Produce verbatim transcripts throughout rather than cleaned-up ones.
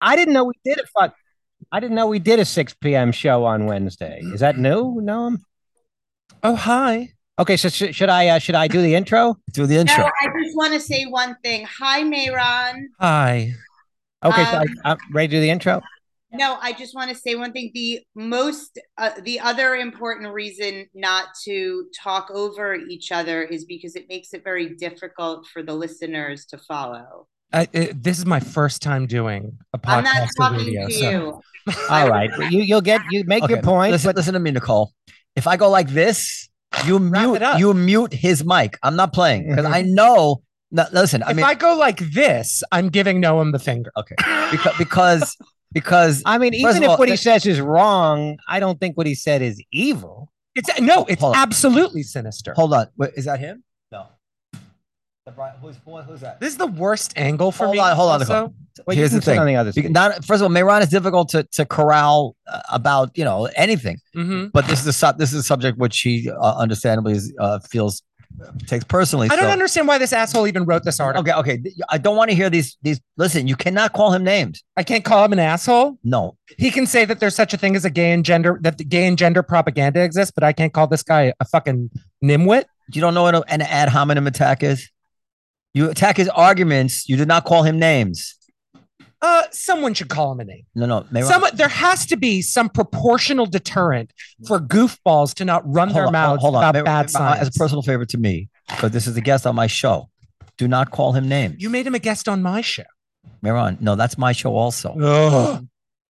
I didn't know we did a fuck. I didn't know we did a six p m show on Wednesday. Is that new? No. Oh, hi. Okay, so sh- should I uh, should I do the intro? Do the No, intro. I just want to say one thing. Hi, Mayron. Hi. Okay, so Um, I, I'm ready to do the intro. No, I just want to say one thing. The most, uh, the other important reason not to talk over each other is because it makes it very difficult for the listeners to follow. I, it, this is my first time doing a podcast. I'm not talking radio, to so. you. All right, you you'll get you make Okay, your point. Listen, but listen to me, Nicole. If I go like this, you Wrap mute it up. you mute his mic. I'm not playing because I know. No, listen, I If mean, I go like this, I'm giving Noam the finger. okay, because because because I mean, first even of if all, what he th- says is wrong, I don't think what he said is evil. It's no, it's Hold on. absolutely sinister. hold on, Wait, is that him? No. Who's, who's that? This is the worst angle for Hold me. on, hold on, also. Nicole. Well, Here's you the can sit thing. on the other Because seat. not, first of all, Mayron is difficult to to corral uh, about you know anything, Mhm. but this is a sub- this is a subject which he uh, understandably is, uh, feels uh, takes personally. I don't so- understand why this asshole even wrote this article. Okay, okay. I don't want to hear these these. Listen, you cannot call him names. I can't call him an asshole. No, He can say that there's such a thing as a gay and gender, that the gay and gender propaganda exists, but I can't call this guy a fucking nimwit. you don't know what an ad hominem attack is. You attack his arguments. You did not call him names. Uh, someone should call him a name. No, no. Mayron, Some, there has to be some proportional deterrent for goofballs to not run hold their on, mouths hold on. about Mayron, bad As science. a personal favor to me, because this is a guest on my show. Do not call him names. You made him a guest on my show. Mayron, no, that's my show also. Ugh.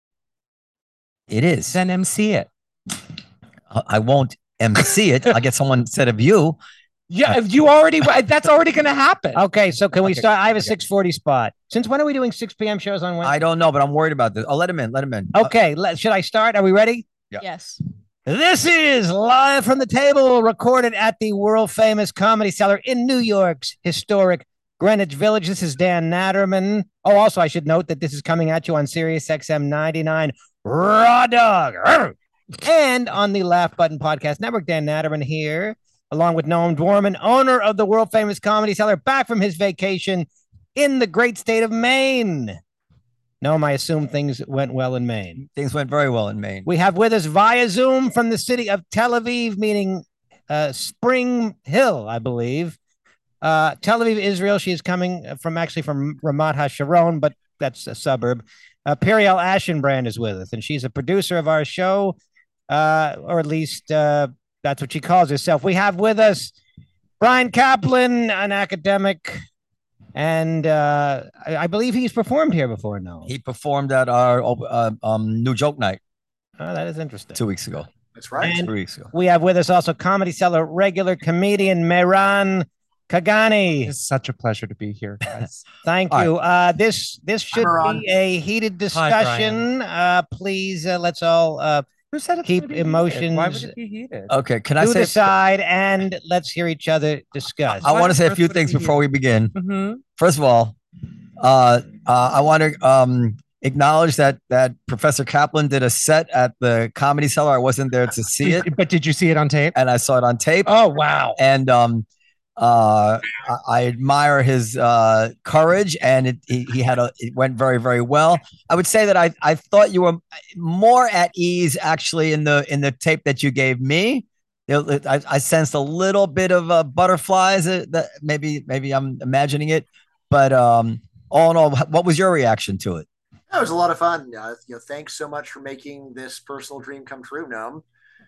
It is. Then M C it. I I won't M C it. I'll get someone instead of you. Yeah, you already. That's already going to happen. Okay, so can we Okay, start? I have a okay. six forty spot. Since when are we doing six p m shows on Wednesday? I don't know, but I'm worried about this. I'll let him in. Let him in. Okay, let, should I start? Are we ready? Yeah. Yes. This is live from the table, recorded at the world famous Comedy Cellar in New York's historic Greenwich Village. This is Dan Natterman. Oh, also, I should note that this is coming at you on Sirius X M ninety-nine Raw Dog. Arr! And on the Laugh Button Podcast Network, Dan Natterman here, along with Noam Dwarman, owner of the world famous Comedy Cellar, back from his vacation in the great state of Maine. Noam, I assume things went well in Maine. Things went very well in Maine. We have with us via Zoom from the city of Tel Aviv, meaning uh, Spring Hill, I believe. Uh, Tel Aviv, Israel. She is coming from actually from Ramat HaSharon, but that's a suburb. Uh, Periel Ashenbrand is with us, and she's a producer of our show, uh, or at least uh, that's what she calls herself. We have with us Brian Kaplan, an academic, and uh, I, I believe he's performed here before. No, He performed at our uh, um, New Joke Night oh, that is interesting. two weeks ago. That's right. And Three weeks ago. we have with us also Comedy Cellar regular comedian Mehran Kagani. It's such a pleasure to be here, guys. Thank All you. Uh, this this should Mehran. be a heated discussion. uh, please uh, let's all uh, Who said it's Keep gonna be heated? emotions- Why would it be heated? Okay, can I to say? the side and let's hear each other discuss. I Why want to on say a earth few would it things be before we begin. Mhm. First of all, uh, uh, I want to um, acknowledge that that Professor Kaplan did a set at the Comedy Cellar. I wasn't there to see it, But did you see it on tape? and I saw it on tape. Oh wow! And um, uh, I, I admire his uh, courage, and it, he, he had a it went very very well. I would say that I I thought you were more at ease actually in the in the tape that you gave me. It- I, I sensed a little bit of uh, butterflies. uh, That maybe maybe I'm imagining it, but um, all in all, what was your reaction to it? That was a lot of fun. Uh, you know, thanks so much for making this personal dream come true, Noam.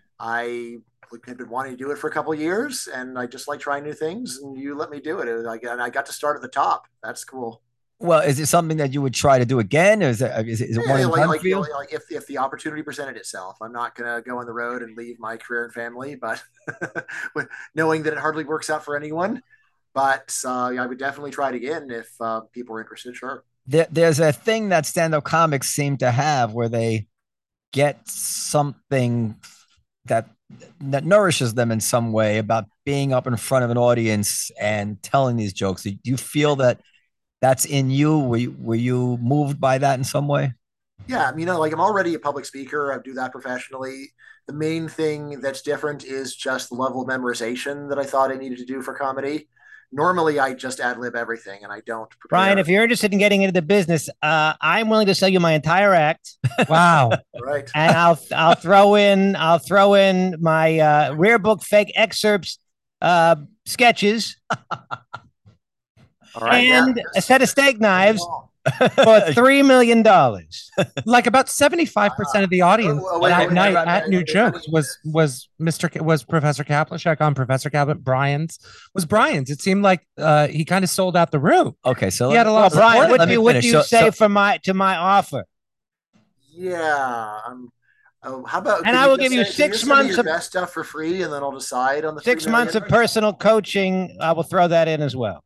I had been wanting to do it for a couple of years, and I just like trying new things, and you let me do it. It was like, and I got to start at the top. That's cool. Well, is it something that you would try to do again? Or is it is it, is it one Yeah, and like, done like, for you? like if if the opportunity presented itself, I'm not gonna go on the road and leave my career and family, but with- knowing that it hardly works out for anyone. But uh, I would definitely try it again if uh, people are interested. Sure. There, there's a thing that stand-up comics seem to have where they get something that that nourishes them in some way about being up in front of an audience and telling these jokes. Do you feel that that's in you? Were you, were you moved by that in some way? Yeah, you know, like I'm already a public speaker. I do that professionally. The main thing that's different is just the level of memorization that I thought I needed to do for comedy. normally I just ad lib everything and I don't prepare. Brian, if you're interested in getting into the business, uh, I'm willing to sell you my entire act. Wow. Right. And I'll I'll throw in I'll throw in my uh, rare book fake excerpts, uh, sketches, All right, and yeah, a set of steak knives Oh, for three million dollars. Like about seventy-five percent of the audience Oh, wait, that wait, wait, night wait, at wait, New wait, Jokes wait. was was Mister K- was Professor Kaplichek on Professor Kaplan. Brian's was Brian's. It seemed like uh, he kind of sold out the room. Okay, so He let had a me- lot Well, of let- Brian, support. what let do me you what do finish. you So- say so- for my to my offer? Yeah. Um, oh, how about? And could I will just give you say- can six just send me months your of- best stuff for free, and then I'll decide on the Six three months of million? personal coaching. I will throw that in as well.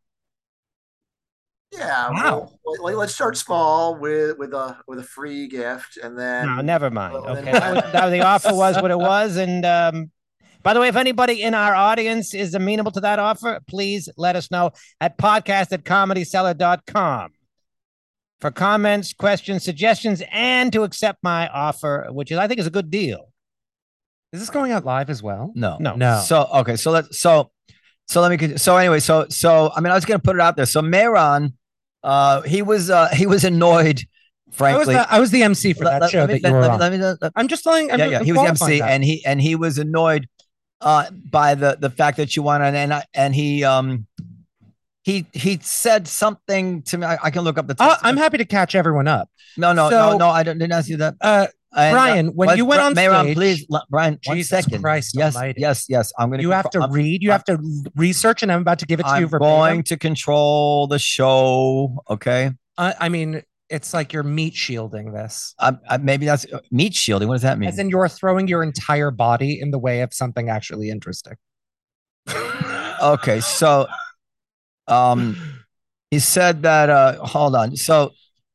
Yeah. Wow. Well, like, let's start small with with a with a free gift, and then No, never mind. well, then Okay, that was, we'll- that, the offer was what it was, and um, by the way, if anybody in our audience is amenable to that offer, please let us know at podcast at comedy seller dot com for comments, questions, suggestions, and to accept my offer, which is I think is a good deal. Is this going out live as well? No, No. No. So okay, so let's so so let me con- so anyway, so so I mean I was gonna put it out there. So Mehran, uh, he was uh he was annoyed, I was, frankly. the, I was the M C for Let- that let- show let me- that you let- were let me- on. let me- let- let- I'm just telling. I'm yeah, yeah, I'm he was the qualifying M C, that. and he and he was annoyed uh by the the fact that you won, and and, I, and he um he he said something to me. I, I can look up the. Uh, text. I'm happy to catch everyone up. no no so- no no I didn't, didn't ask you that. Uh, And, Brian, when but you went Bri- on Mehran, stage- please, l- Brian, one Jesus second. Christ yes, almighty. yes, yes. I'm gonna. you have to control- I'm- read. You have to research, and I'm about to give it to I'm you verbatim. going to control the show. Okay. I, I mean, it's like you're meat shielding this, I, I, maybe that's uh, meat shielding. What does that mean? as in you're throwing your entire body in the way of something actually interesting. Okay, so um, he said that. Uh, hold on. So,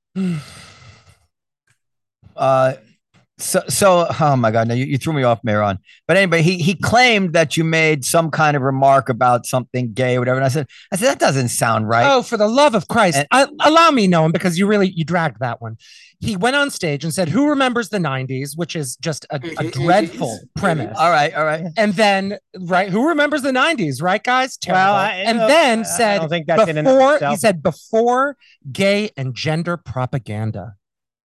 uh, so so. Oh my God! Now you, you threw me off, Mehran. But anyway, he he claimed that you made some kind of remark about something gay or whatever. And I said, I said that doesn't sound right. Oh, for the love of Christ! And- I, allow me, Noam, because you really you dragged that one. He went on stage and said, "Who remembers the nineties?" Which is just a, a dreadful premise. All right, all right. And then, right, who remembers the nineties, right, guys? Terrible. Well, I- and I- then I said don't think that's in and of before he itself. said before gay and gender propaganda.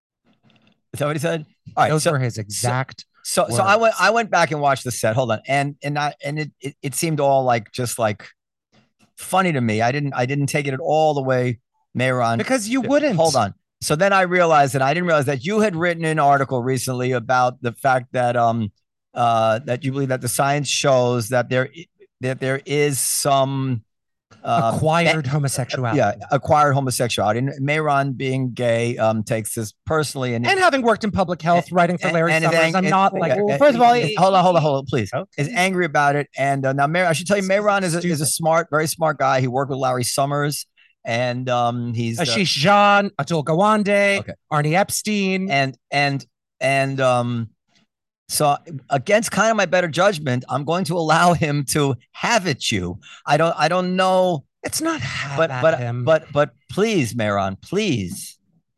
Is that what he said? All right. Those so, were his exact. So so I went words. I went back and watched the set. Hold on. And and I and it, it it seemed all like just like funny to me. I didn't I didn't take it at all the way Mehran. Because you wouldn't. Hold on. So then I realized that I didn't realize that you had written an article recently about the fact that um uh that you believe that the science shows that there that there is some uh, Acquired homosexuality. yeah acquired homosexuality. And Mehran being gay um takes this personally and And having worked in public health, writing for and- Larry and is Summers, ang- I'm and- not and- like. and- Well, first of all, and- he- hold on, hold on, hold on, please. Okay. Is angry about it, and uh, now Mer- I should tell you, Mehran is a, is a smart, very smart guy. He worked with Larry Summers, and um, he's uh, Ashish Jan, Atul Gawande, Okay. Arnie Epstein. and and and um, so against kind of my better judgment, I'm going to allow him to have it. You, I don't, I don't know, It's not have but at but him. but but please, Mehran, please.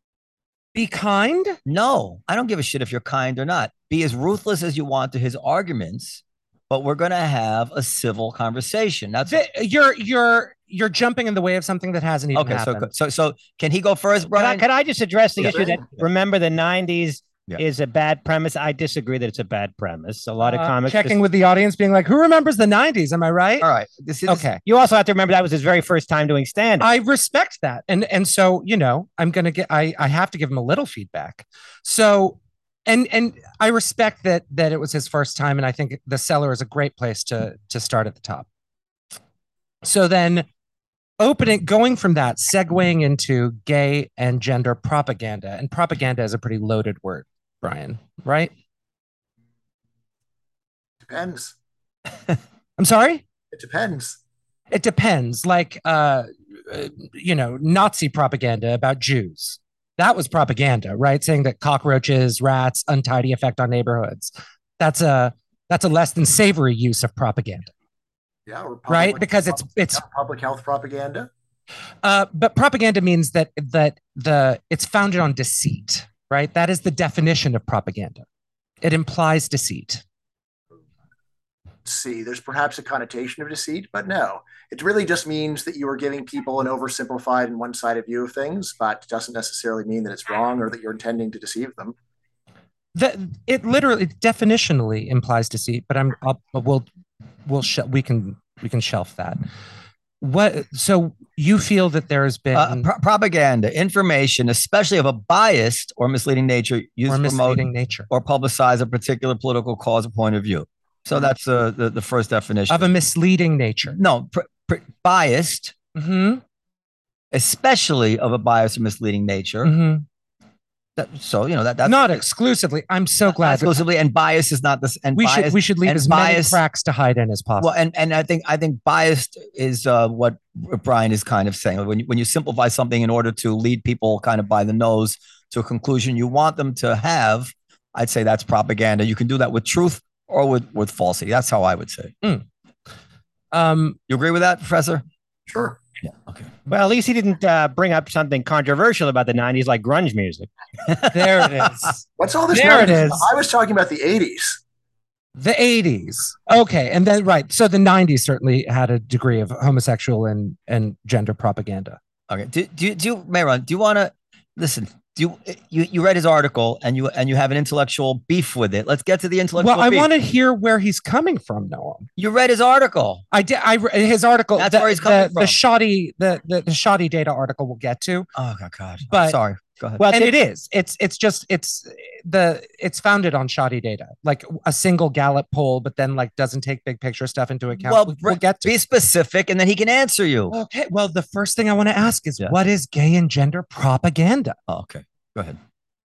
be kind. No, I don't give a shit if you're kind or not. Be as ruthless as you want to his arguments, but we're going to have a civil conversation. That's Vi- You're you're you're jumping in the way of something that hasn't even okay. So, happened. so, so can he go first, Can I, Brian? can I just address the Yeah. issue that remember the nineties Yeah. is a bad premise? I disagree that it's a bad premise. A lot of Uh, comics checking just- with the audience, being like, "Who remembers the nineties?" Am I right? All right. This is Okay. You also have to remember that was his very first time doing stand up. I respect that. And and so, you know, I'm gonna get I I have to give him a little feedback. So and and I respect that that it was his first time, and I think the cellar is a great place to to start at the top. So then opening going from that, segueing into gay and gender propaganda. And propaganda is a pretty loaded word, Brian, right? Depends. I'm sorry? It depends. It depends. Like, uh, uh, you know, Nazi propaganda about Jews. That was propaganda, right? Saying that cockroaches, rats, untidy effect on neighborhoods. That's a that's a less than savory use of propaganda, Yeah, or public, right? Because it's it's yeah, public health propaganda. uh, but propaganda means that that the it's founded on deceit, right? That is the definition of propaganda. It implies deceit. see. There's perhaps a connotation of deceit, but no. It really just means that you are giving people an oversimplified and one-sided view of things, but doesn't necessarily mean that it's wrong or that you're intending to deceive them. That it literally definitionally implies deceit, but I'm I'll, we'll we'll sh- we can we can shelf that. What so you feel that there has been uh, pro- propaganda, information, especially of a biased or misleading nature, used or to promote misleading nature or publicize a particular political cause or point of view. So that's uh, the the first definition of a misleading nature. No, pr- pr- biased, Mm-hmm. especially of a biased or misleading nature. Mm-hmm. That, so you know that that's Not exclusively. I'm so not glad. exclusively, and bias is not this. And we bias, should we should leave and as bias, many cracks to hide in as possible. Well, and and I think I think biased is uh, what Brian is kind of saying. When you, when you simplify something in order to lead people kind of by the nose to a conclusion you want them to have, I'd say that's propaganda. You can do that with truth or with with falsity. That's how I would say. Mm. Um, you agree with that, Professor? Sure. Yeah. Okay. Well, at least he didn't uh, bring up something controversial about the nineties, like grunge music. There it is. What's all this? There it nineties? is. I was talking about the eighties. The eighties. Okay. And then, right. So the nineties certainly had a degree of homosexual and, and gender propaganda. Okay. Do, do, you- do you, Mayron, do you want to listen? Do you, you, you read his article and you, and you have an intellectual beef with it. Let's get to the intellectual Well, I beef. want to hear where he's coming from, Noam. You read his article. I did. I re- his article. That's the, where he's coming the, from. The shoddy, the, the the shoddy data article we'll get to. Oh God, God. But- Sorry. Go ahead. Well, And to- it is. It's it's just it's the it's founded on shoddy data, like a single Gallup poll, but then like doesn't take big picture stuff into account. Well, we'll, we'll get to. be specific, and then he can answer you. Okay. Well, the first thing I want to ask is Yeah. what is gay and gender propaganda? Oh, okay. Go ahead.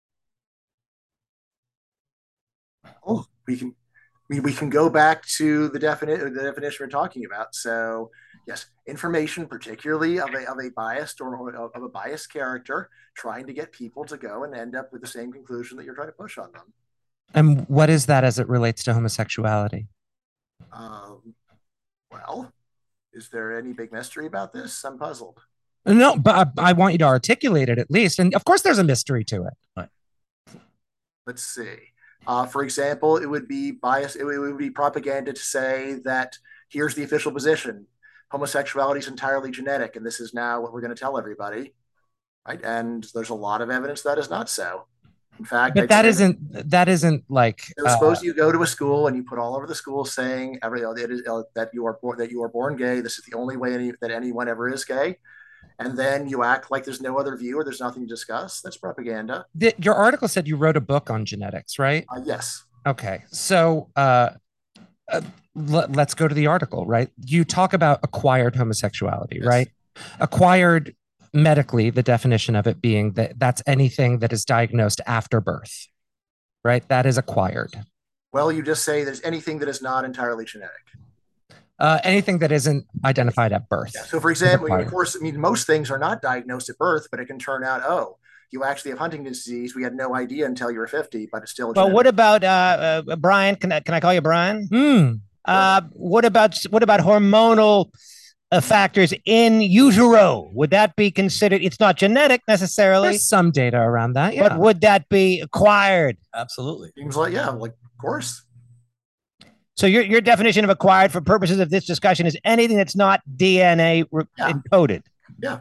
Oh, we can we, we can go back to the definite the definition we're talking about. So yes, information, particularly of a of a biased or of a biased character, trying to get people to go and end up with the same conclusion that you're trying to push on them. And what is that as it relates to homosexuality? Um, well, is there any big mystery about this? I'm puzzled. No, but I, I want you to articulate it at least. And of course, there's a mystery to it. Let's see. Uh, for example, it would be bias. It would be propaganda to say that here's the official position: homosexuality is entirely genetic, and this is now what we're going to tell everybody, right? And there's a lot of evidence that is not so. In fact, But I'd that say isn't that isn't like So uh, suppose you go to a school and you put all over the school saying every it is, uh, that you are born that you are born gay. This is the only way any, that anyone ever is gay, and then you act like there's no other view or there's nothing to discuss. That's propaganda. the, your article said you wrote a book on genetics, right? Uh, yes. Okay, so uh, uh, let, let's go to the article, right? You talk about acquired homosexuality, Yes. right? Acquired medically, the definition of it being that that's anything that is diagnosed after birth, right? That is acquired. Well, you just say there's anything that is not entirely genetic. Uh, anything that isn't identified at birth. Yeah. So, for example, acquired. of course, I mean, most things are not diagnosed at birth, but it can turn out, oh, you actually have Huntington's disease. We had no idea until you were fifty, but it's still. Well, genetic. what about uh, uh, Brian? Can I, can I call you Brian? Hmm. Uh, what about what about hormonal uh, factors in utero? Would that be considered? It's not genetic necessarily, There's some data around that, yeah. but would that be acquired? Absolutely. Seems like, yeah, like, of course. So your your definition of acquired for purposes of this discussion is anything that's not D N A re- Yeah. encoded. Yeah.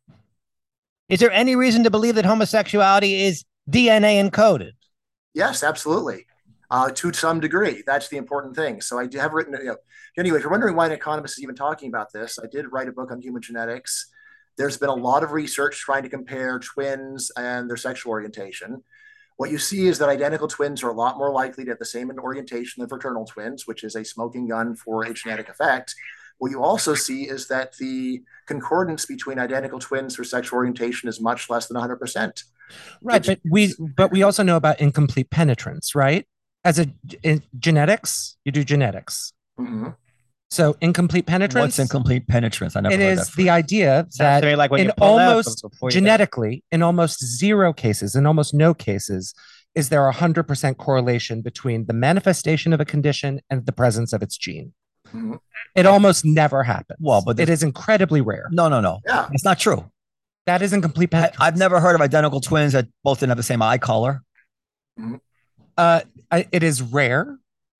Is there any reason to believe that homosexuality is D N A encoded? Yes, absolutely. Uh, to some degree, that's the important thing. So I do have written, you know, anyway, if you're wondering why an economist is even talking about this, I did write a book on human genetics. There's been a lot of research trying to compare twins and their sexual orientation. What you see is that identical twins are a lot more likely to have the same orientation than fraternal twins, which is a smoking gun for a genetic effect. What you also see is that the concordance between identical twins for sexual orientation is much less than one hundred percent. Right, but we but we also know about incomplete penetrance, right? As a in genetics, you do genetics. Mm-hmm. So incomplete penetrance. What's incomplete penetrance? I never It heard is that the phrase. idea Sounds that to me like when in you pull out almost before you- genetically, in almost zero cases, in almost no cases, is there a hundred percent correlation between the manifestation of a condition and the presence of its gene. Mhm. It almost never happens. Well, but it is incredibly rare. No, no, no. Yeah. It's not true. That is incomplete I, penetrance. I've never heard of identical twins that both didn't have the same eye color. Uh, I, it is rare.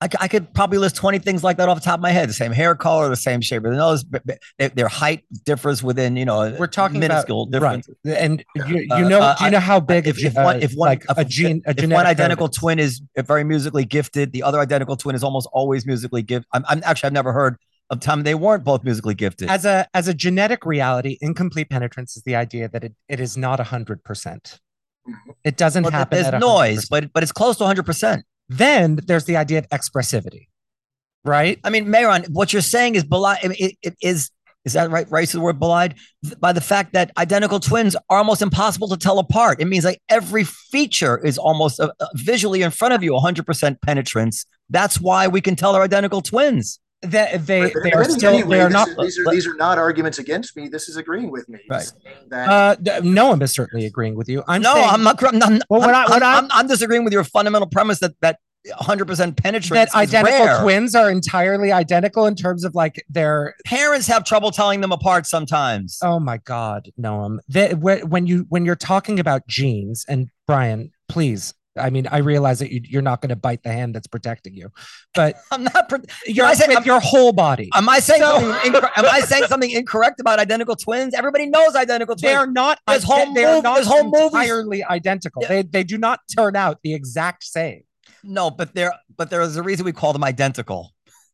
I, I could probably list twenty things like that off the top of my head. The same hair color, the same shape of the nose, their height differs within, you know, we're talking minuscule about difference. Right. And you, you know, uh, do you know how big if, a, if one, if one, like a gene, a if one identical twin is very musically gifted, the other identical twin is almost always musically gifted. I'm, I'm actually, I've never heard of time they weren't both musically gifted. As a as a genetic reality, incomplete penetrance is the idea that it, it is not a hundred percent. It doesn't well, happen. There's noise, but but it's close to one hundred percent. Then there's the idea of expressivity, right? I mean, Mayron, what you're saying is belied. I mean, it, it is is that right? Right to the word belied by the fact that identical twins are almost impossible to tell apart. It means like every feature is almost uh, visually in front of you, one hundred percent penetrance. That's why we can tell they're identical twins. That they, right, they are still anyway, they are this not is, these are these are not arguments against me. This is agreeing with me. Right. That, uh, Noam is certainly agreeing with you. I'm no, saying, I'm not. I'm, not, well, I'm, I, I'm, I, I'm, I'm disagreeing with your fundamental premise that that one hundred percent penetrance that identical rare. twins are entirely identical in terms of like their parents have trouble telling them apart sometimes. Oh my God, Noam. They, when you when you're talking about genes, and Brian, please. I mean, I realize that you, you're not going to bite the hand that's protecting you, but I'm not. Pro- you're I say, with I'm, your whole body. Am I saying so, something? Incor- am I saying something incorrect about identical twins? Everybody knows identical twins. They are not. There's whole they are move, not there's whole entirely movies. identical. Yeah. They they do not turn out the exact same. No, but there but there is a reason we call them identical.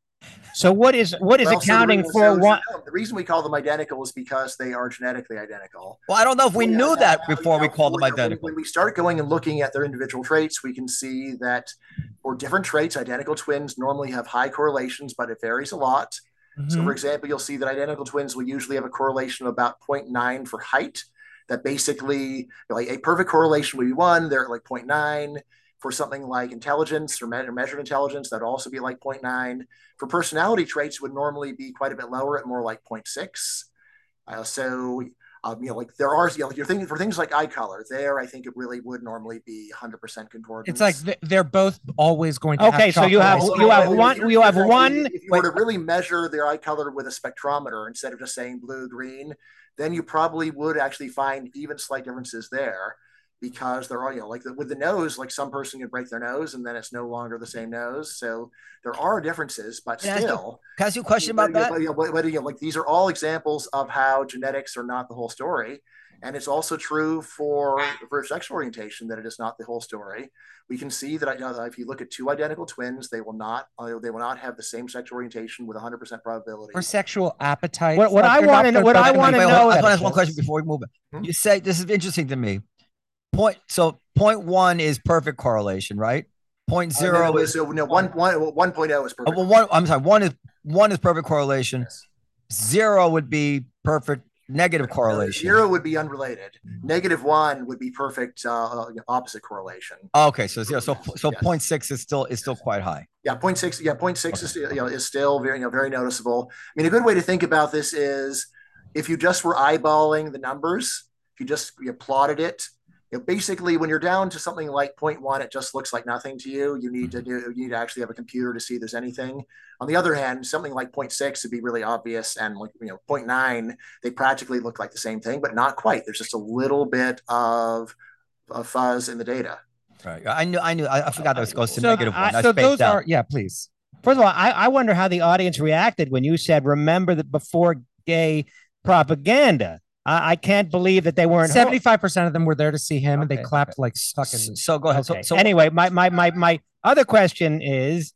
So what is what is well, accounting so for so, one? No, the reason we call them identical is because they are genetically identical. Well, I don't know if we yeah, knew that before you know, we called them when, identical. When we start going and looking at their individual traits, we can see that for different traits, identical twins normally have high correlations, but it varies a lot. Mm-hmm. So, for example, you'll see that identical twins will usually have a correlation of about zero point nine for height. That basically, like a perfect correlation would be one, they're at like zero point nine. For something like intelligence or measured intelligence, that'd also be like zero point nine. For personality traits, would normally be quite a bit lower at more like zero point six. Uh, so, um, you know, like there are, you know, like you're thinking for things like eye color, there, I think it really would normally be one hundred percent concordance. It's like they're both always going to. Okay, have so you have so you have if one you, you have if one. If you were to really measure their eye color with a spectrometer instead of just saying blue, green, then you probably would actually find even slight differences there. Because they're all, you know, like the, with the nose, like some person can break their nose and then it's no longer the same nose. So there are differences, but can still. Can I ask you a question about but, that? But, you know, but, but, you know, like these are all examples of how genetics are not the whole story. And it's also true for, for sexual orientation that it is not the whole story. We can see that, you know, if you look at two identical twins, they will not uh, they will not have the same sexual orientation with one hundred percent probability. Or sexual appetite. What, what I want to know, what I want to know. I want to ask one question before we move it. Hmm? You say this is interesting to me. Point so point one is perfect correlation, right? Point zero uh, no, is so no one one one point oh is perfect. Uh, well, one I'm sorry, one is one is perfect correlation. Yes. Zero would be perfect negative correlation. Zero would be unrelated. Negative one would be perfect uh, opposite correlation. Oh, okay, so zero. So so yes. point six is still is still quite high. Yeah, point six. Yeah, point six okay. is you know is still very you know very noticeable. I mean, a good way to think about this is if you just were eyeballing the numbers, if you just you plotted it. You know, basically, when you're down to something like zero point one, it just looks like nothing to you. You need to do. You need to actually have a computer to see there's anything. On the other hand, something like zero point six would be really obvious, and like you know, zero point nine, they practically look like the same thing, but not quite. There's just a little bit of, of fuzz in the data. Right. I knew. I knew. I, I forgot that was goes to so negative I, one. I so those out. are. Yeah, please. First of all, I, I wonder how the audience reacted when you said, "Remember that before gay propaganda." I can't believe that they weren't. seventy-five percent of them were there to see him, okay, and they clapped okay. like fucking. So go ahead. Okay. So, so anyway, my my my my other question is,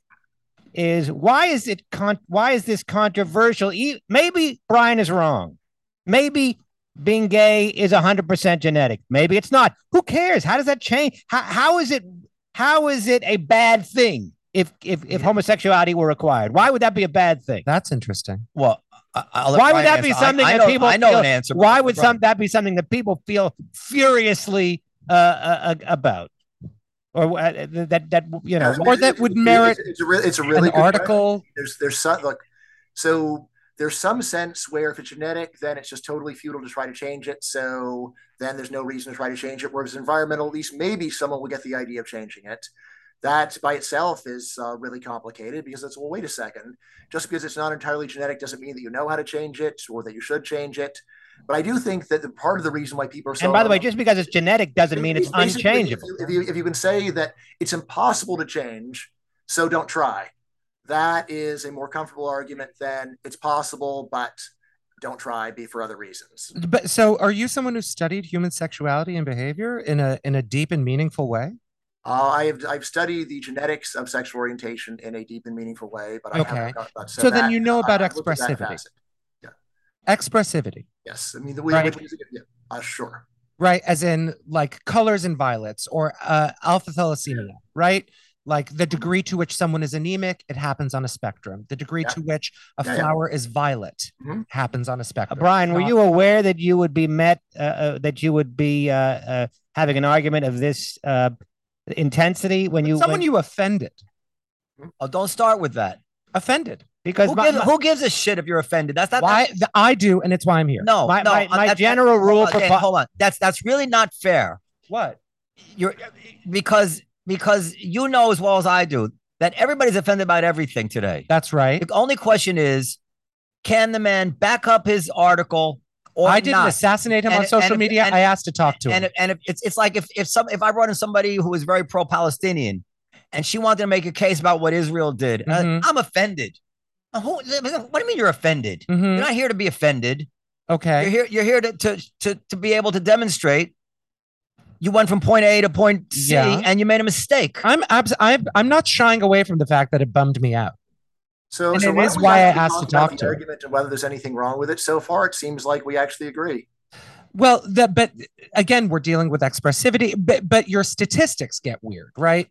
is why is it con- why is this controversial? Maybe Brian is wrong. Maybe being gay is one hundred percent genetic. Maybe it's not. Who cares? How does that change? How how is it? How is it a bad thing if if if homosexuality were required? Why would that be a bad thing? That's interesting. Well. I'll why would that answer. be something I, I that know, people I know feel, an answer. Why would some that be something that people feel furiously uh, uh, about, or uh, that that you know, or that would merit? It's a, it's a really an article. Question. There's there's some look, so there's some sense where if it's genetic, then it's just totally futile to try to change it. So then there's no reason to try to change it. Whereas environmental, at least maybe someone will get the idea of changing it. That by itself is uh, really complicated because it's, well, wait a second. Just because it's not entirely genetic doesn't mean that you know how to change it or that you should change it. But I do think that the part of the reason why people are so... And by the way, just because it's genetic doesn't mean it's unchangeable. If you, if you, if you can say that it's impossible to change, so don't try. that is a more comfortable argument than it's possible, but don't try, be for other reasons. But so are you someone who studied human sexuality and behavior in a in a deep and meaningful way? Uh, I have I've studied the genetics of sexual orientation in a deep and meaningful way, but I Okay. haven't got that. So, so then that, you know about I, expressivity. Yeah. Expressivity. Yes. I mean, the way, right. which is, yeah, uh, sure. Right. As in like colors and violets or uh, alpha thalassemia, right? Like the degree to which someone is anemic, it happens on a spectrum. The degree yeah. to which a yeah, flower yeah. is violet mm-hmm. happens on a spectrum. Uh, Brian, were you aware that you would be met, uh, uh, that you would be uh, uh, having an argument of this uh, intensity when you someone when... you offended? Oh, don't start with that. Offended. Because who, my, gives, my, who gives a shit if you're offended? That's not why that's, I do, and it's why I'm here. No, my no, my, my that's, general that's, rule hold for on, hold on. That's that's really not fair. What? You're because because you know as well as I do that everybody's offended about everything today. That's right. The only question is, can the man back up his article or I didn't not? assassinate him and on if, social if, media. And, I asked to talk to and him. If, and if it's it's like if if some if I brought in somebody who was very pro-Palestinian and she wanted to make a case about what Israel did, mm-hmm. uh, I'm offended. Uh, who, what do you mean you're offended? Mm-hmm. You're not here to be offended. Okay. You're here. You're here to to to, to be able to demonstrate. You went from point A to point C, yeah. and you made a mistake. I'm abs- I'm I'm not shying away from the fact that it bummed me out. So, and so it is why I asked to talk to argument and whether there's anything wrong with it so far. It seems like we actually agree. Well, the, but again, we're dealing with expressivity, but but your statistics get weird, right?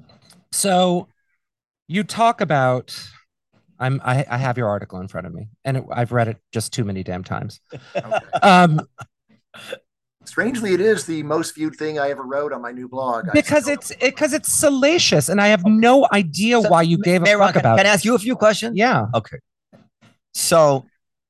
So, you talk about. I'm I, I have your article in front of me, and it, I've read it just too many damn times. Okay. Um. Strangely, it is the most viewed thing I ever wrote on my new blog. Because it's because it, it's salacious, and I have no idea so, why you gave Mayron, a fuck can, about can it. I ask you a few questions? Yeah. Okay. So,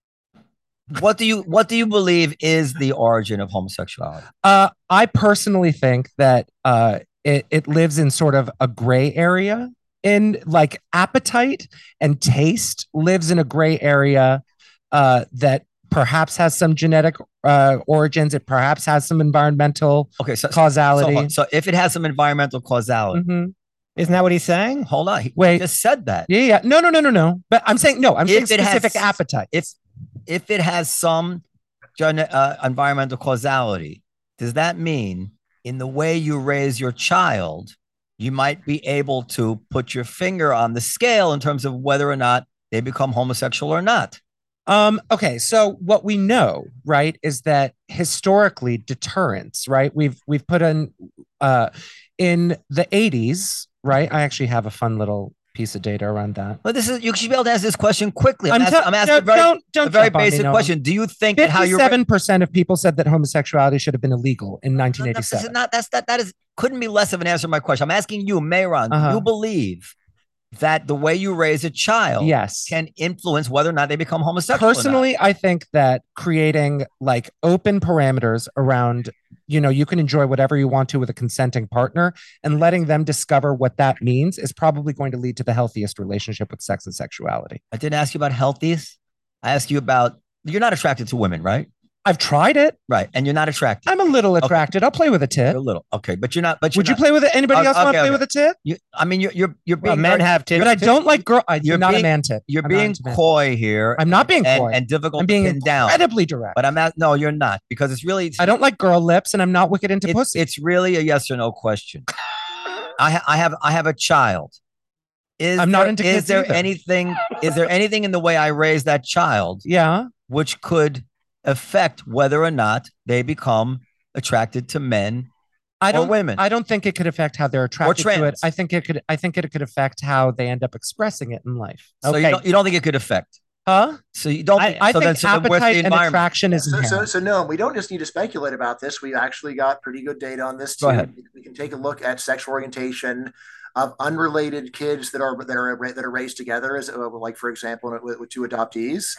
what do you what do you believe is the origin of homosexuality? Uh, I personally think that uh, it it lives in sort of a gray area. In like appetite and taste lives in a gray area uh, that perhaps has some genetic uh, origins. It perhaps has some environmental okay, so, causality. So, so if it has some environmental causality, mm-hmm. isn't that what he's saying? Hold on, he wait, just said that. Yeah, yeah, no, no, no, no, no. But I'm saying no. I'm if saying specific has, appetite. If if it has some uh, environmental causality, does that mean in the way you raise your child, you might be able to put your finger on the scale in terms of whether or not they become homosexual or not? Um, okay, so what we know, right, is that historically deterrence, right? We've we've put in uh, in the eighties, right? I actually have a fun little piece of data around that. But this is you should be able to answer this question quickly. I'm, I'm, asking, I'm asking no, a very, don't, don't a very me, basic no. question. Do you think that how you're fifty-seven percent of people said that homosexuality should have been illegal in nineteen eighty-seven? This is not that's that that is couldn't be less of an answer to my question. I'm asking you, Mayron, uh-huh. do you believe that the way you raise a child yes. can influence whether or not they become homosexual? Personally, I think that creating like open parameters around, you know, you can enjoy whatever you want to with a consenting partner and letting them discover what that means is probably going to lead to the healthiest relationship with sex and sexuality. I didn't ask you about healthiest. I asked you about, you're not attracted to women, right? I've tried it. Right. And you're not attracted. I'm a little attracted. Okay. I'll play with a tit. You're a little. Okay. But you're not. But you're Would not, you play with it? Anybody uh, else okay, want to play okay. with a tit? You, I mean, you're, you're, you're being. Well, men have tits. But I don't like girl. I, you're not being, a man tit. You're I'm being coy here. I'm not being and, coy. And difficult I'm being to pin down. Incredibly direct. But I'm not. No, you're not. Because it's really. It's, I don't like girl lips and I'm not wicked into it's, pussy. It's really a yes or no question. I, ha- I have I have a child. Is I'm there, not into Is kids there either. anything? Is there anything in the way I raise that child? Yeah. Which could affect whether or not they become attracted to men I don't, or women. I don't think it could affect how they're attracted to it. I think it could. I think it could affect how they end up expressing it in life. So okay. you don't, you don't think it could affect? Huh? So you don't. I, I so think then, so appetite and attraction is so, inherent. so, so no, we don't just need to speculate about this. We actually got pretty good data on this too. Go ahead. We can take a look at sexual orientation of unrelated kids that are that are that are raised together, as like for example, with, with two adoptees,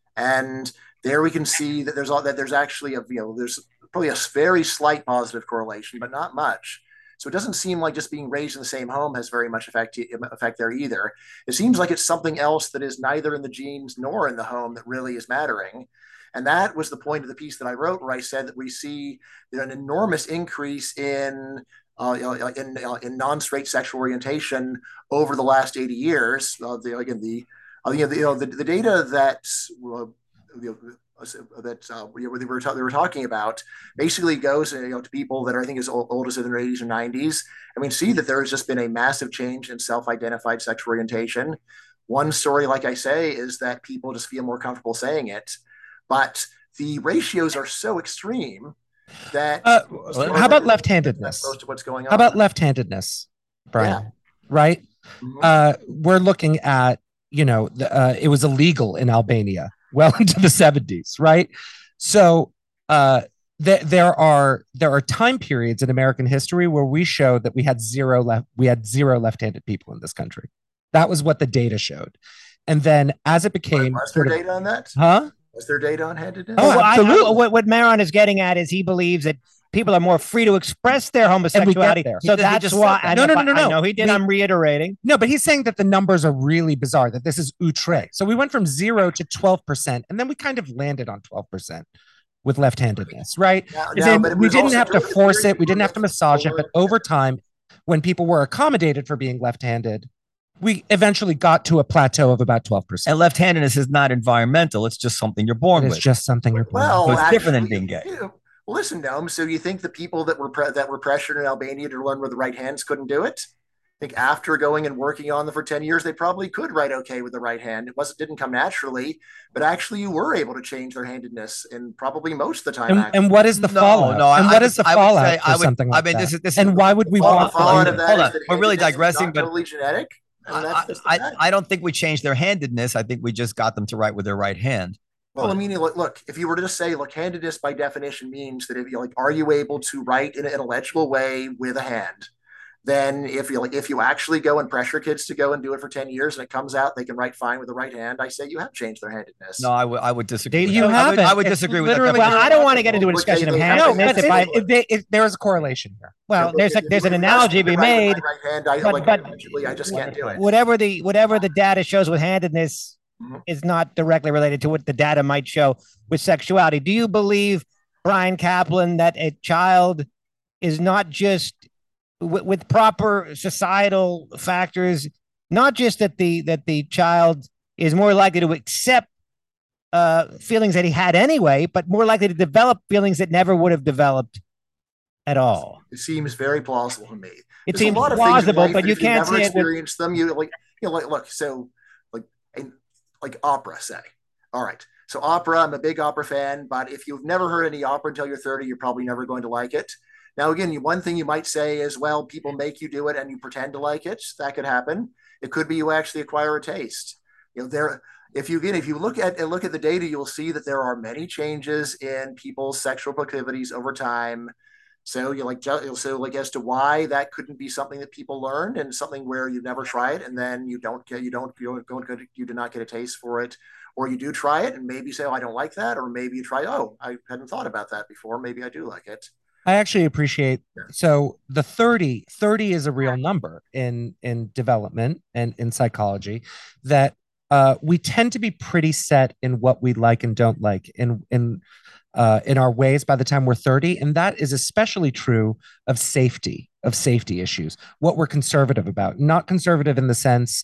and there we can see that there's all that there's actually a you know there's probably a very slight positive correlation, but not much. So it doesn't seem like just being raised in the same home has very much effect effect there either. It seems like it's something else that is neither in the genes nor in the home that really is mattering. And that was the point of the piece that I wrote, where I said that we see an enormous increase in uh, in uh, in non-straight sexual orientation over the last eighty years. Uh, the, again, the, uh, you know, the, you know the, the data that uh, you know, that uh, we were, they were talking about basically goes you know, to people that are, I think, as old, old as in their eighties or nineties. I mean, see that there has just been a massive change in self-identified sexual orientation. One story, like I say, is that people just feel more comfortable saying it, but the ratios are so extreme that. Uh, how about left-handedness? Most of what's going on. How about left-handedness, Brian? Yeah. Right? Mm-hmm. Uh, we're looking at, you know, the, uh, it was illegal in Albania well into the seventies, right? So uh, th- there are there are time periods in American history where we showed that we had zero left we had zero left-handed people in this country. That was what the data showed. And then as it became, was there data on that? Huh? Was there data on handedness? Oh, well, absolutely. I, I, what, what Maron is getting at is he believes that people are more free to express their homosexuality. So he, that's he why. That. No, no, no, no, no. I know he did. We, I'm reiterating. No, but he's saying that the numbers are really bizarre, that this is outre. So we went from zero to twelve percent, and then we kind of landed on twelve percent with left-handedness, right? Now, now, but we didn't have to force it. We didn't have to massage it. But over time, when people were accommodated for being left-handed, we eventually got to a plateau of about twelve percent. And left-handedness is not environmental. It's just something you're born it with. It's just something you're born well, with. So it's actually, different than being gay. You know, listen, Noam, so you think the people that were pre- that were pressured in Albania to learn with the right hands couldn't do it? I think after going and working on them for ten years, they probably could write okay with the right hand. It wasn't didn't come naturally, but actually you were able to change their handedness in probably most of the time. And, and what is the no, fallout? No, and I, what I is the would, fallout say, for would, something like I mean, that? This is, this and is, why would we well, want the fallout of that? Hold on, that we're really digressing, but totally genetic. I, mean, I, I, I don't think we changed their handedness. I think we just got them to write with their right hand. Well, I mean, look, if you were to just say, look, handedness by definition means that if you like, are you able to write in, in a legible way with a hand? Then if you like, if you actually go and pressure kids to go and do it for ten years and it comes out they can write fine with the right hand, I say you have changed their handedness. No, I would I would disagree. You with have I would, I would disagree with that. Well, I don't want to get into a discussion of handedness. No, if I, if they, if there is a correlation here. Well, there's a, there's an analogy to be made. Right hand, I, but, like, but I just can't do it. Whatever the whatever the data shows with handedness mm-hmm. is not directly related to what the data might show with sexuality. Do you believe, Bryan Caplan, that a child is not just with, with proper societal factors, not just that the that the child is more likely to accept uh, feelings that he had anyway, but more likely to develop feelings that never would have developed at all? It seems very plausible to me. It There's seems plausible, but you can't see it. Experience with... them. You like, you know, like, look. So, like, in, like opera, say. All right. So opera, I'm a big opera fan, but if you've never heard any opera until you're thirty, you're probably never going to like it. Now, again, one thing you might say is, well, people make you do it and you pretend to like it. That could happen. It could be you actually acquire a taste. You know, there. If you again, if you look at look at the data, you'll see that there are many changes in people's sexual proclivities over time. So you like so like as to why that couldn't be something that people learned and something where you never try it and then you don't get you don't you don't go you do not get a taste for it, or you do try it and maybe say, oh, I don't like that, or maybe you try, oh, I hadn't thought about that before, maybe I do like it. I actually appreciate so the thirty, thirty is a real number in in development and in psychology, that uh, we tend to be pretty set in what we like and don't like in in uh, in our ways by the time we're thirty, and that is especially true of safety of safety issues. What we're conservative about, not conservative in the sense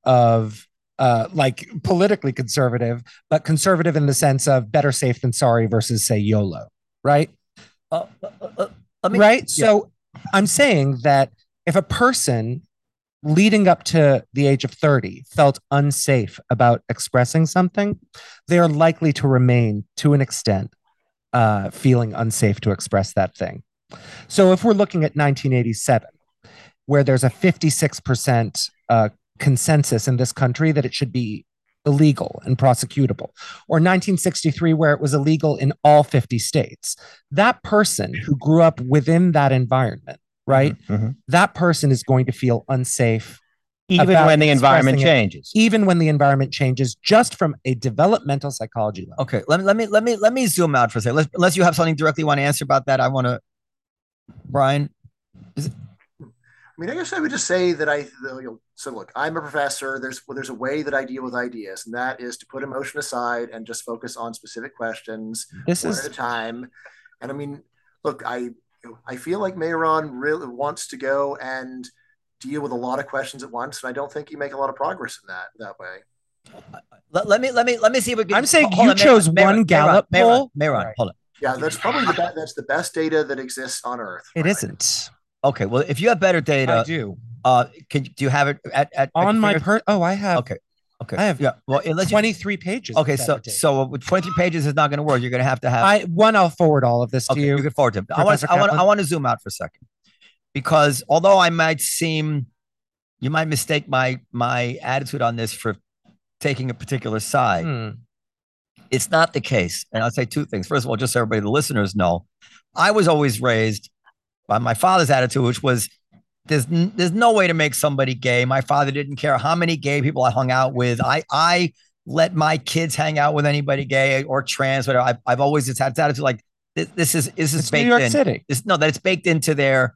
of uh, like politically conservative, but conservative in the sense of better safe than sorry versus say YOLO, right? Uh, uh, uh, let me, right. Yeah. So I'm saying that if a person leading up to the age of thirty felt unsafe about expressing something, they are likely to remain to an extent uh, feeling unsafe to express that thing. So if we're looking at nineteen eighty-seven, where there's a fifty-six percent uh, consensus in this country that it should be illegal and prosecutable, or nineteen sixty-three, where it was illegal in all fifty states, that person who grew up within that environment, right? Mm-hmm. That person is going to feel unsafe even when the environment it, changes. Even when the environment changes, just from a developmental psychology level. Okay, let me let me let me let me zoom out for a second. Let's, unless you have something directly you want to answer about that, I want to, Brian. Is it, I mean, I guess I would just say that I, you know, so look, I'm a professor. There's well, there's a way that I deal with ideas, and that is to put emotion aside and just focus on specific questions this one is... at a time. And I mean, look, I, I feel like Mayron really wants to go and deal with a lot of questions at once, and I don't think you make a lot of progress in that that way. Let, let me let me let me see if we can. I'm saying hold you on, chose Mayron, one Mayron, Gallup Mayron, poll. Mayron, Right. hold on. Yeah, that's probably the best. That's the best data that exists on Earth. It right? isn't. Okay, well, if you have better data, I do. Uh, can do you have it at, at On at my fingers? per? Oh, I have. Okay, okay. I have. Yeah. Well, unless you, twenty-three pages. okay, of so better data. so with twenty-three pages is not going to work. You're going to have to have. I one. I'll forward all of this to okay, you. you can forward to it. I want Professor I want Kaplan. I want to zoom out for a second, because although I might seem, you might mistake my my attitude on this for taking a particular side. Hmm. It's not the case, and I'll say two things. First of all, just so everybody, the listeners know, I was always raised by my father's attitude, which was there's there's no way to make somebody gay. My father didn't care how many gay people I hung out with. I I let my kids hang out with anybody gay or trans, whatever. I've, I've always just had that attitude, like this, this is this is It's baked New York in. City. It's, no, that it's baked into their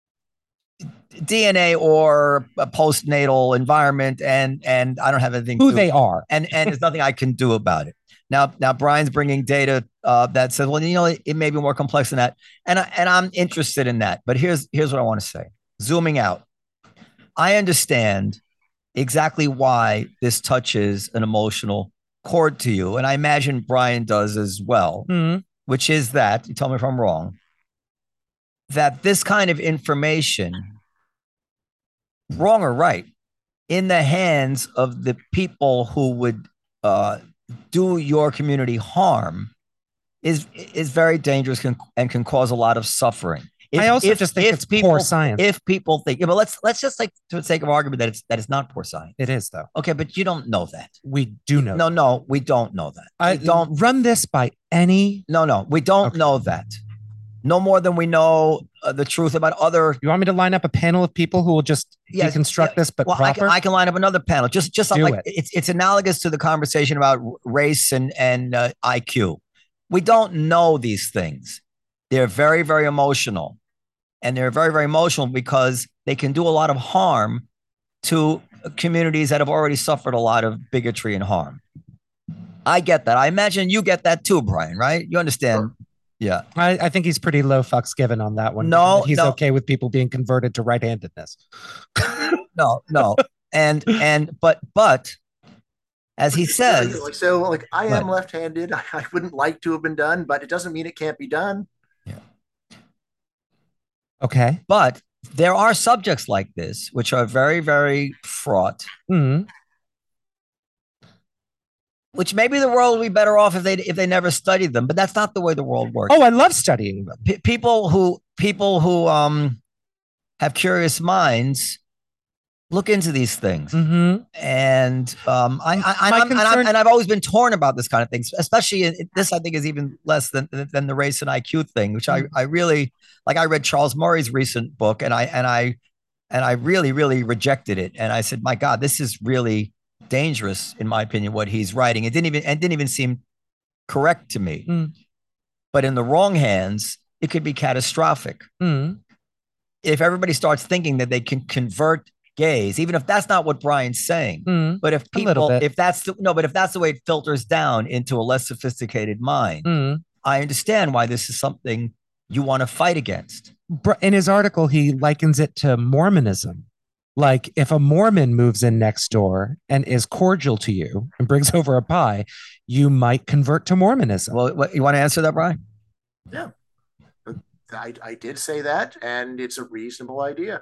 D N A or a postnatal environment, and and I don't have anything. Who to, they are, and and there's nothing I can do about it. Now, now Brian's bringing data uh, that says, well, you know, it, it may be more complex than that, and I, and I'm interested in that. But here's here's what I want to say. Zooming out, I understand exactly why this touches an emotional chord to you, and I imagine Brian does as well. mm-hmm. Which is that, you tell me if I'm wrong, that this kind of information, wrong or right, in the hands of the people who would uh, do your community harm is is very dangerous can, and can cause a lot of suffering. If, I also if, just think if it's people, poor science. If people think, yeah, but let's let's just like, for the sake of argument, that it's that it's not poor science. It is, though. Okay, but you don't know that. We do know. No, that. no, we don't know that. I we don't run this by any. No, no, we don't okay. know that. No more than we know uh, the truth about other. You want me to line up a panel of people who will just yes, deconstruct yeah, this, but well, proper? I can, I can line up another panel. Just, just Do like it. it's it's analogous to the conversation about race and and uh, I Q. We don't know these things. They're very, very emotional, and they're very, very emotional because they can do a lot of harm to communities that have already suffered a lot of bigotry and harm. I get that. I imagine you get that too, Brian. Right? You understand? Sure. Yeah, I, I think he's pretty low fucks given on that one. No, he's no. okay with people being converted to right-handedness. no, no, and and but but as he says, like, so like I am right. left-handed. I, I wouldn't like to have been done, but it doesn't mean it can't be done. Yeah. Okay, but there are subjects like this which are very, very fraught. Mm-hmm. Which maybe the world would be better off if they if they never studied them, but that's not the way the world works. Oh, I love studying them. P- people who people who um have curious minds look into these things, mm-hmm. and um, I, I, I, I'm, concern- and, I'm, and I've always been torn about this kind of thing, especially in, this. I think is even less than than the race and I Q thing, which mm-hmm. I I really like. I read Charles Murray's recent book, and I and I and I really really rejected it, and I said, my God, this is really dangerous, in my opinion, what he's writing. It didn't even it didn't even seem correct to me. Mm. But in the wrong hands, it could be catastrophic. Mm. If everybody starts thinking that they can convert gays, even if that's not what Brian's saying, mm. but if people, if that's the, no, but if that's the way it filters down into a less sophisticated mind, mm. I understand why this is something you want to fight against. In his article, he likens it to Mormonism. Like if a Mormon moves in next door and is cordial to you and brings over a pie, you might convert to Mormonism. Well, what, you want to answer that, Brian? Yeah, I, I did say that, and it's a reasonable idea.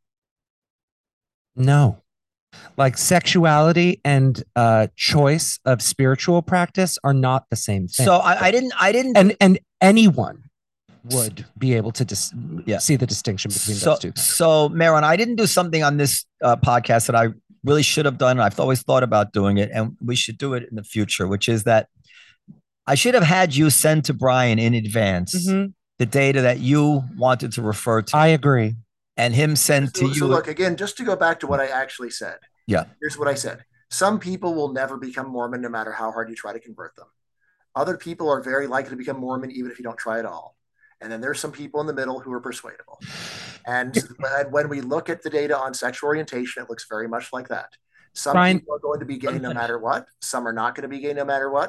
No, like sexuality and uh, choice of spiritual practice are not the same thing. So I, I didn't, I didn't, and and anyone would be able to dis- yeah. see the distinction between so, those two things. So, Mayron, I didn't do something on this uh, podcast that I really should have done. I've always thought about doing it, and we should do it in the future, which is that I should have had you send to Brian in advance mm-hmm. the data that you wanted to refer to. I agree. And him send so, to you. So look, again, just to go back to what I actually said. Yeah. Here's what I said. Some people will never become Mormon no matter how hard you try to convert them. Other people are very likely to become Mormon even if you don't try at all. And then there's some people in the middle who are persuadable. And when we look at the data on sexual orientation, it looks very much like that. Some Brian, people are going to be gay no matter what. Some are not going to be gay no matter what.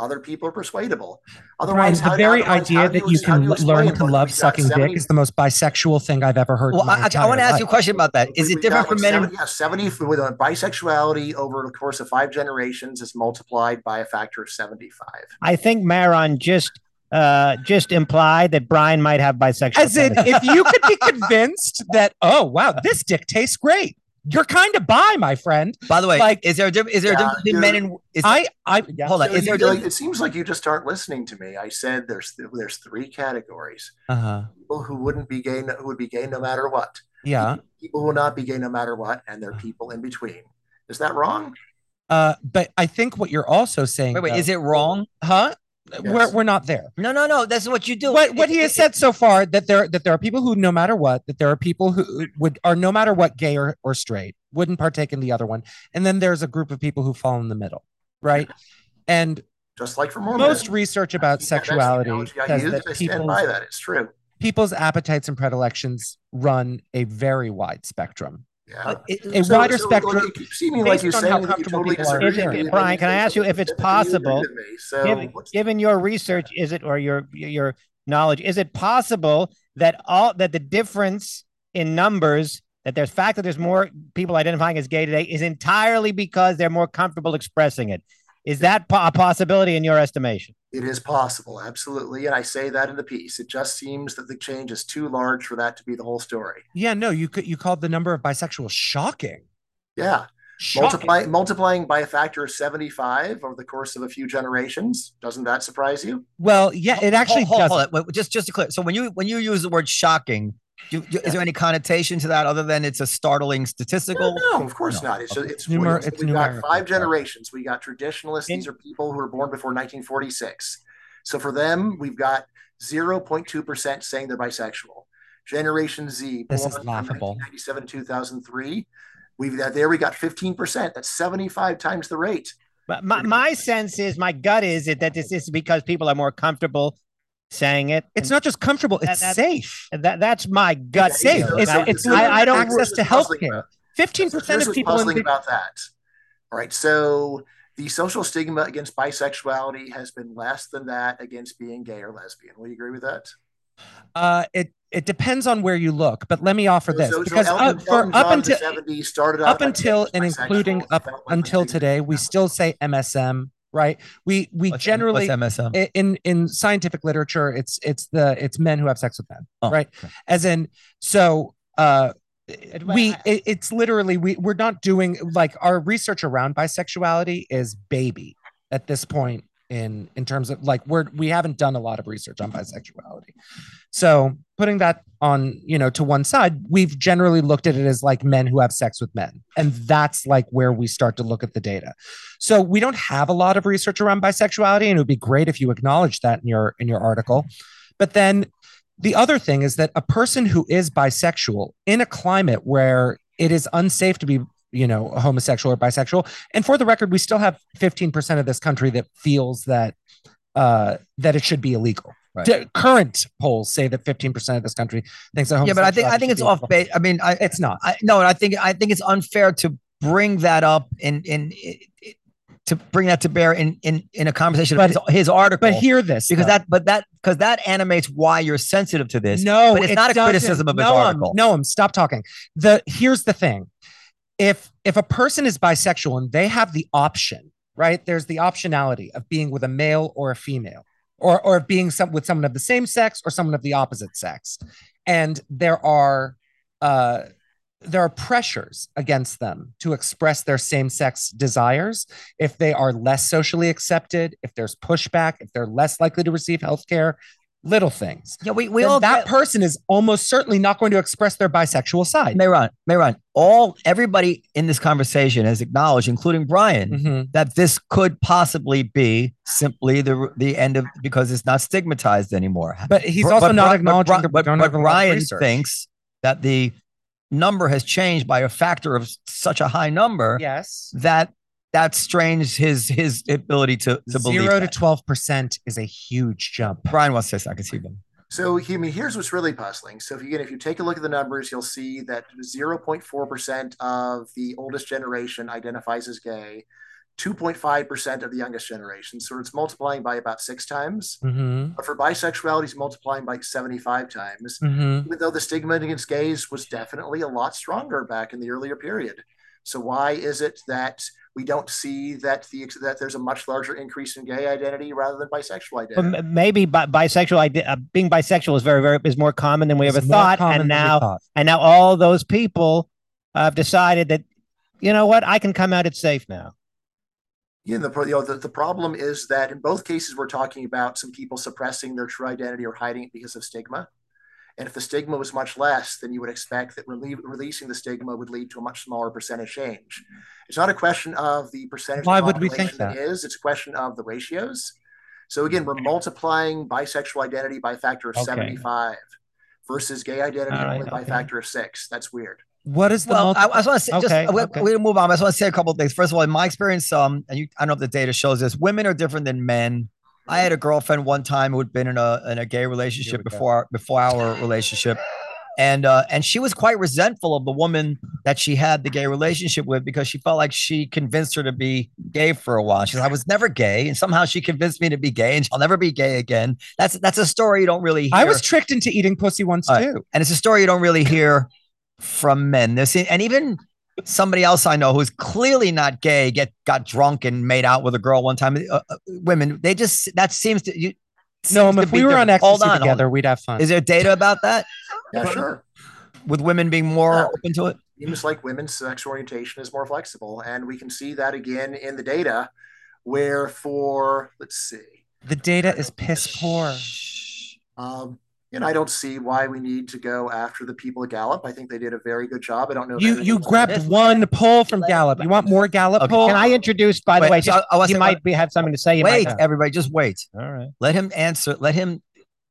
Other people are persuadable. Brian, Otherwise, the how, very otherwise, idea how do that you, you how can do you l- learn explain, to look, love we've got sucking seventy dick is the most bisexual thing I've ever heard Well, in my I, I entire want to ask life. you a question about that. Is we- it we've different got for like men? seventy, yeah, seventy with uh, bisexuality over the course of five generations is multiplied by a factor of seventy-five. I think Maron just uh, just implied that Brian might have bisexual. As in, tendencies. if you could be convinced that, oh wow, this dick tastes great, you're kind of bi, my friend. By the way, Like- is there a difference? Is there a Yeah, difference between men and? Is, I, I, yeah. hold on. So Is there? you- A like, difference? it seems like you just aren't listening to me. I said there's there's three categories: Uh-huh. people who wouldn't be gay, who would be gay no matter what; Yeah. people who will not be gay no matter what; and there are people in between. Is that wrong? Uh, but I think what you're also saying. Wait, wait. though- Is it wrong? Huh? Yes. We're we're not there. No, no, no. That's what you do. What what It- he has it- said so far, that there that there are people who, no matter what, that there are people who would are no matter what, gay or, or straight, wouldn't partake in the other one, and then there's a group of people who fall in the middle, right? And Just like for Mormons. most research about That's the sexuality analogy I says used. that I stand people's, by that. It's true. people's appetites and predilections run a very wide spectrum. Yeah. uh, it- A So- wider so, spectrum Look, it keeps seeming like based you're on saying how that you comfortable totally people are disagree. Is it- with me, and Brian, then can I you ask you say if it's that you agree possible, with me. So Given, what's- given your research, is it or your your knowledge, is it possible that all that the difference in numbers, that there's fact that there's more people identifying as gay today, is entirely because they're more comfortable expressing it? Is that po- a possibility in your estimation? It is possible, absolutely. And I say that in the piece. It just seems that the change is too large for that to be the whole story. Yeah, no, you could you called the number of bisexuals shocking. Yeah. Shocking. Multiply, multiplying by a factor of seventy-five over the course of a few generations. Doesn't that surprise you? Well, yeah, it actually hold, hold, does. hold it. Wait, just just to clear. So when you when you use the word shocking, you, you, is there any connotation to that other than it's a startling statistical? No, no, of course No. not. It's, it's, Numer- it's, it's we've got numerical. five generations. We got traditionalists. In- These are people who were born before nineteen forty-six. So for them, we've got zero point two percent saying they're bisexual. Generation Z, This born is from laughable. nineteen ninety-seven, two thousand three. We've got there, we got fifteen percent. That's seventy-five times the rate. But my, my sense is, my gut is it that this is because people are more comfortable saying it. It's not just comfortable; it's That- that- safe. That that's my gut. It's safe. feel. It's, Now, it's so- I, I don't. access to Here's what's puzzling healthcare. about- Fifteen Here's percent of what's people in puzzling the about that. All right, so the social stigma against bisexuality has been less than that against being gay or lesbian. Will you agree with that? uh, it it depends on where you look. But let me offer this, So- so because Elton- up, for Elton up John in until the seventies started out up by until saying and he's including bisexual, up felt like until lesbian. today, we still say M S M, right? We we What's- generally what's M S M? i- in in scientific literature, it's it's the it's men who have sex with men, Oh, right? okay. As in, so uh, It- we I- it, it's literally we we're not doing, like, our research around bisexuality is baby at this point in in terms of, like, we're we haven't done a lot of research on bisexuality. So putting that on, you know, to one side, we've generally looked at it as like men who have sex with men. And that's like where we start to look at the data. So we don't have a lot of research around bisexuality, and it would be great if you acknowledge that in your in your article. But then the other thing is that a person who is bisexual in a climate where it is unsafe to be, you know, homosexual or bisexual, and for the record, we still have fifteen percent of this country that feels that uh, that it should be illegal. Right. The current polls say that fifteen percent of this country thinks that Yeah, but I think I homosexuality think it's should be off illegal. base. I mean, I It's not. I no, I think I think it's unfair to bring that up in in, in to bring that to bear in in in a conversation But- of his, his article. But hear this, because though. that but that because that animates why you're sensitive to this. No, but it's it not a doesn't. criticism of his Noam, article. Noam, stop talking. The here's the thing: if if a person is bisexual and they have the option, right? There's the optionality of being with a male or a female, or or of being some with someone of the same sex or someone of the opposite sex, and there are uh, there are pressures against them to express their same-sex desires. If they are less socially accepted, if there's pushback, if they're less likely to receive healthcare, little things. Yeah, we we then all that get, person is almost certainly not going to express their bisexual side. Mayron, Mayron, all everybody in this conversation has acknowledged, including Brian, Mhm. that this could possibly be simply the the end of because it's not stigmatized anymore. But he's Br- also but not Bri- acknowledging but, that we but, don't but have a lot of Brian research. thinks that the number has changed by a factor of such a high number Yes. that that strains his his ability to, to believe Zero to that. twelve percent is a huge jump. Brian wants to say, I can see them. So, I mean, here's what's really puzzling. So, if you, again, if you take a look at the numbers, you'll see that zero point four percent of the oldest generation identifies as gay. two point five percent of the youngest generation. So it's multiplying by about six times. Mm-hmm. But for bisexuality, it's multiplying by seventy-five times, Mm-hmm. even though the stigma against gays was definitely a lot stronger back in the earlier period. So why is it that we don't see that the that there's a much larger increase in gay identity rather than bisexual identity? Well, maybe bi- bisexual uh, being bisexual is very very is more common than we It's ever more thought, common and than we now thought. and now all those people uh, have decided that, you know what, I can come out, it's safe now. Yeah, the, you know, the, the problem is that in both cases, we're talking about some people suppressing their true identity or hiding it because of stigma. And if the stigma was much less, then you would expect that relie- releasing the stigma would lead to a much smaller percentage change. It's not a question of the percentage Why of would we population think that? it is, it's a question of the ratios. So again, we're multiplying bisexual identity by a factor of Okay. seventy-five versus gay identity All right, only by a okay. factor of six. That's weird. What is the Well, multi- I, I just want to say, just Okay, we, okay. we move on. I just want to say a couple of things. First of all, in my experience, um, and you, I don't know if the data shows this, women are different than men. I had a girlfriend one time who had been in a in a gay relationship before before our relationship, and uh, and she was quite resentful of the woman that she had the gay relationship with because she felt like she convinced her to be gay for a while. She said, I was never gay, and somehow she convinced me to be gay, and I'll never be gay again. That's that's a story you don't really hear. I was tricked into eating pussy once All right. too. And it's a story you don't really hear from men. This and even somebody else I know who's clearly not gay get got drunk and made out with a girl one time. Uh, uh, women, they just that seems to you. No, seems to if be we were on different. ecstasy Hold on, together, hold we'd have on. fun. Is there data about that Yeah, sure. with women being more Yeah. open to it? Seems like women's sex orientation is more flexible. And we can see that again in the data where for, let's see, The data is piss poor. um, and I don't see why we need to go after the people at Gallup. I think they did a very good job. I don't know. if You anything you was- grabbed This- one poll from Gallup. You want more Gallup Okay. poll? Can I introduce, by the Wait, way, so just, I- I wanna you say might one- be have something to say. You Wait, might not. everybody, just wait. All right. Let him answer. Let him.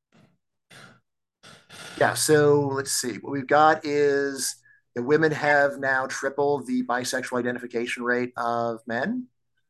Yeah. So let's see. What we've got is that women have now triple the bisexual identification rate of men.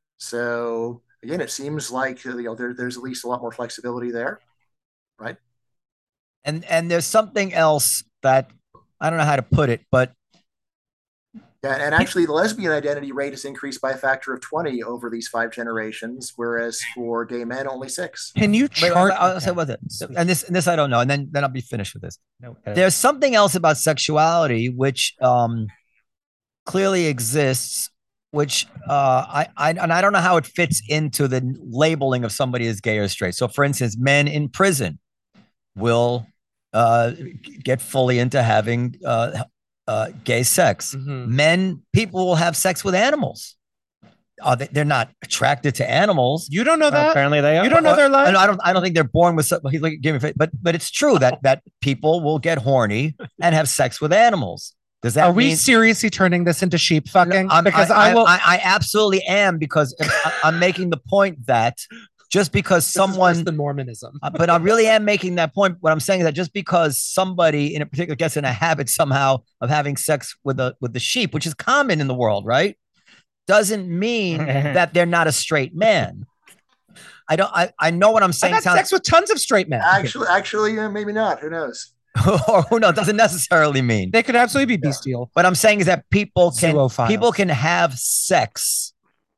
So again, it seems like you know there, there's at least a lot more flexibility there, right? And and there's something else that I don't know how to put it, but Yeah, and actually, the lesbian identity rate has increased by a factor of twenty over these five generations, whereas for gay men, only six. Can you wait, chart? I'll say what it. And this and this I don't know, and then then I'll be finished with this. No, There's something else about sexuality which um, clearly exists, which uh, I, I and I don't know how it fits into the labeling of somebody as gay or straight. So, for instance, men in prison will uh, get fully into having uh, uh, gay sex. Mhm. Men, people will have sex with animals. Uh, they, they're not attracted to animals. You don't know Uh, that? apparently they are. You don't know their life? And I don't. I don't think they're born with. some- He's like, give me, a face. but but it's true that that people will get horny and have sex with animals. Does that Are we mean? seriously turning this into sheep fucking? I'm- because I, I, will. I, I absolutely am because I, I'm making the point that just because this is worse someone, than Mormonism. uh, but I really am making that point. What I'm saying is that just because somebody in a particular gets in a habit somehow of having sex with the with the sheep, which is common in the world, right, doesn't mean that they're not a straight man. I don't. I, I know what I'm I've saying. had sounds- sex with tons of straight men. Actually, actually, uh, maybe not. Who knows? or who knows? Doesn't necessarily mean. They could absolutely be bestial. What I'm saying is that people can Zoophiles. people can have sex.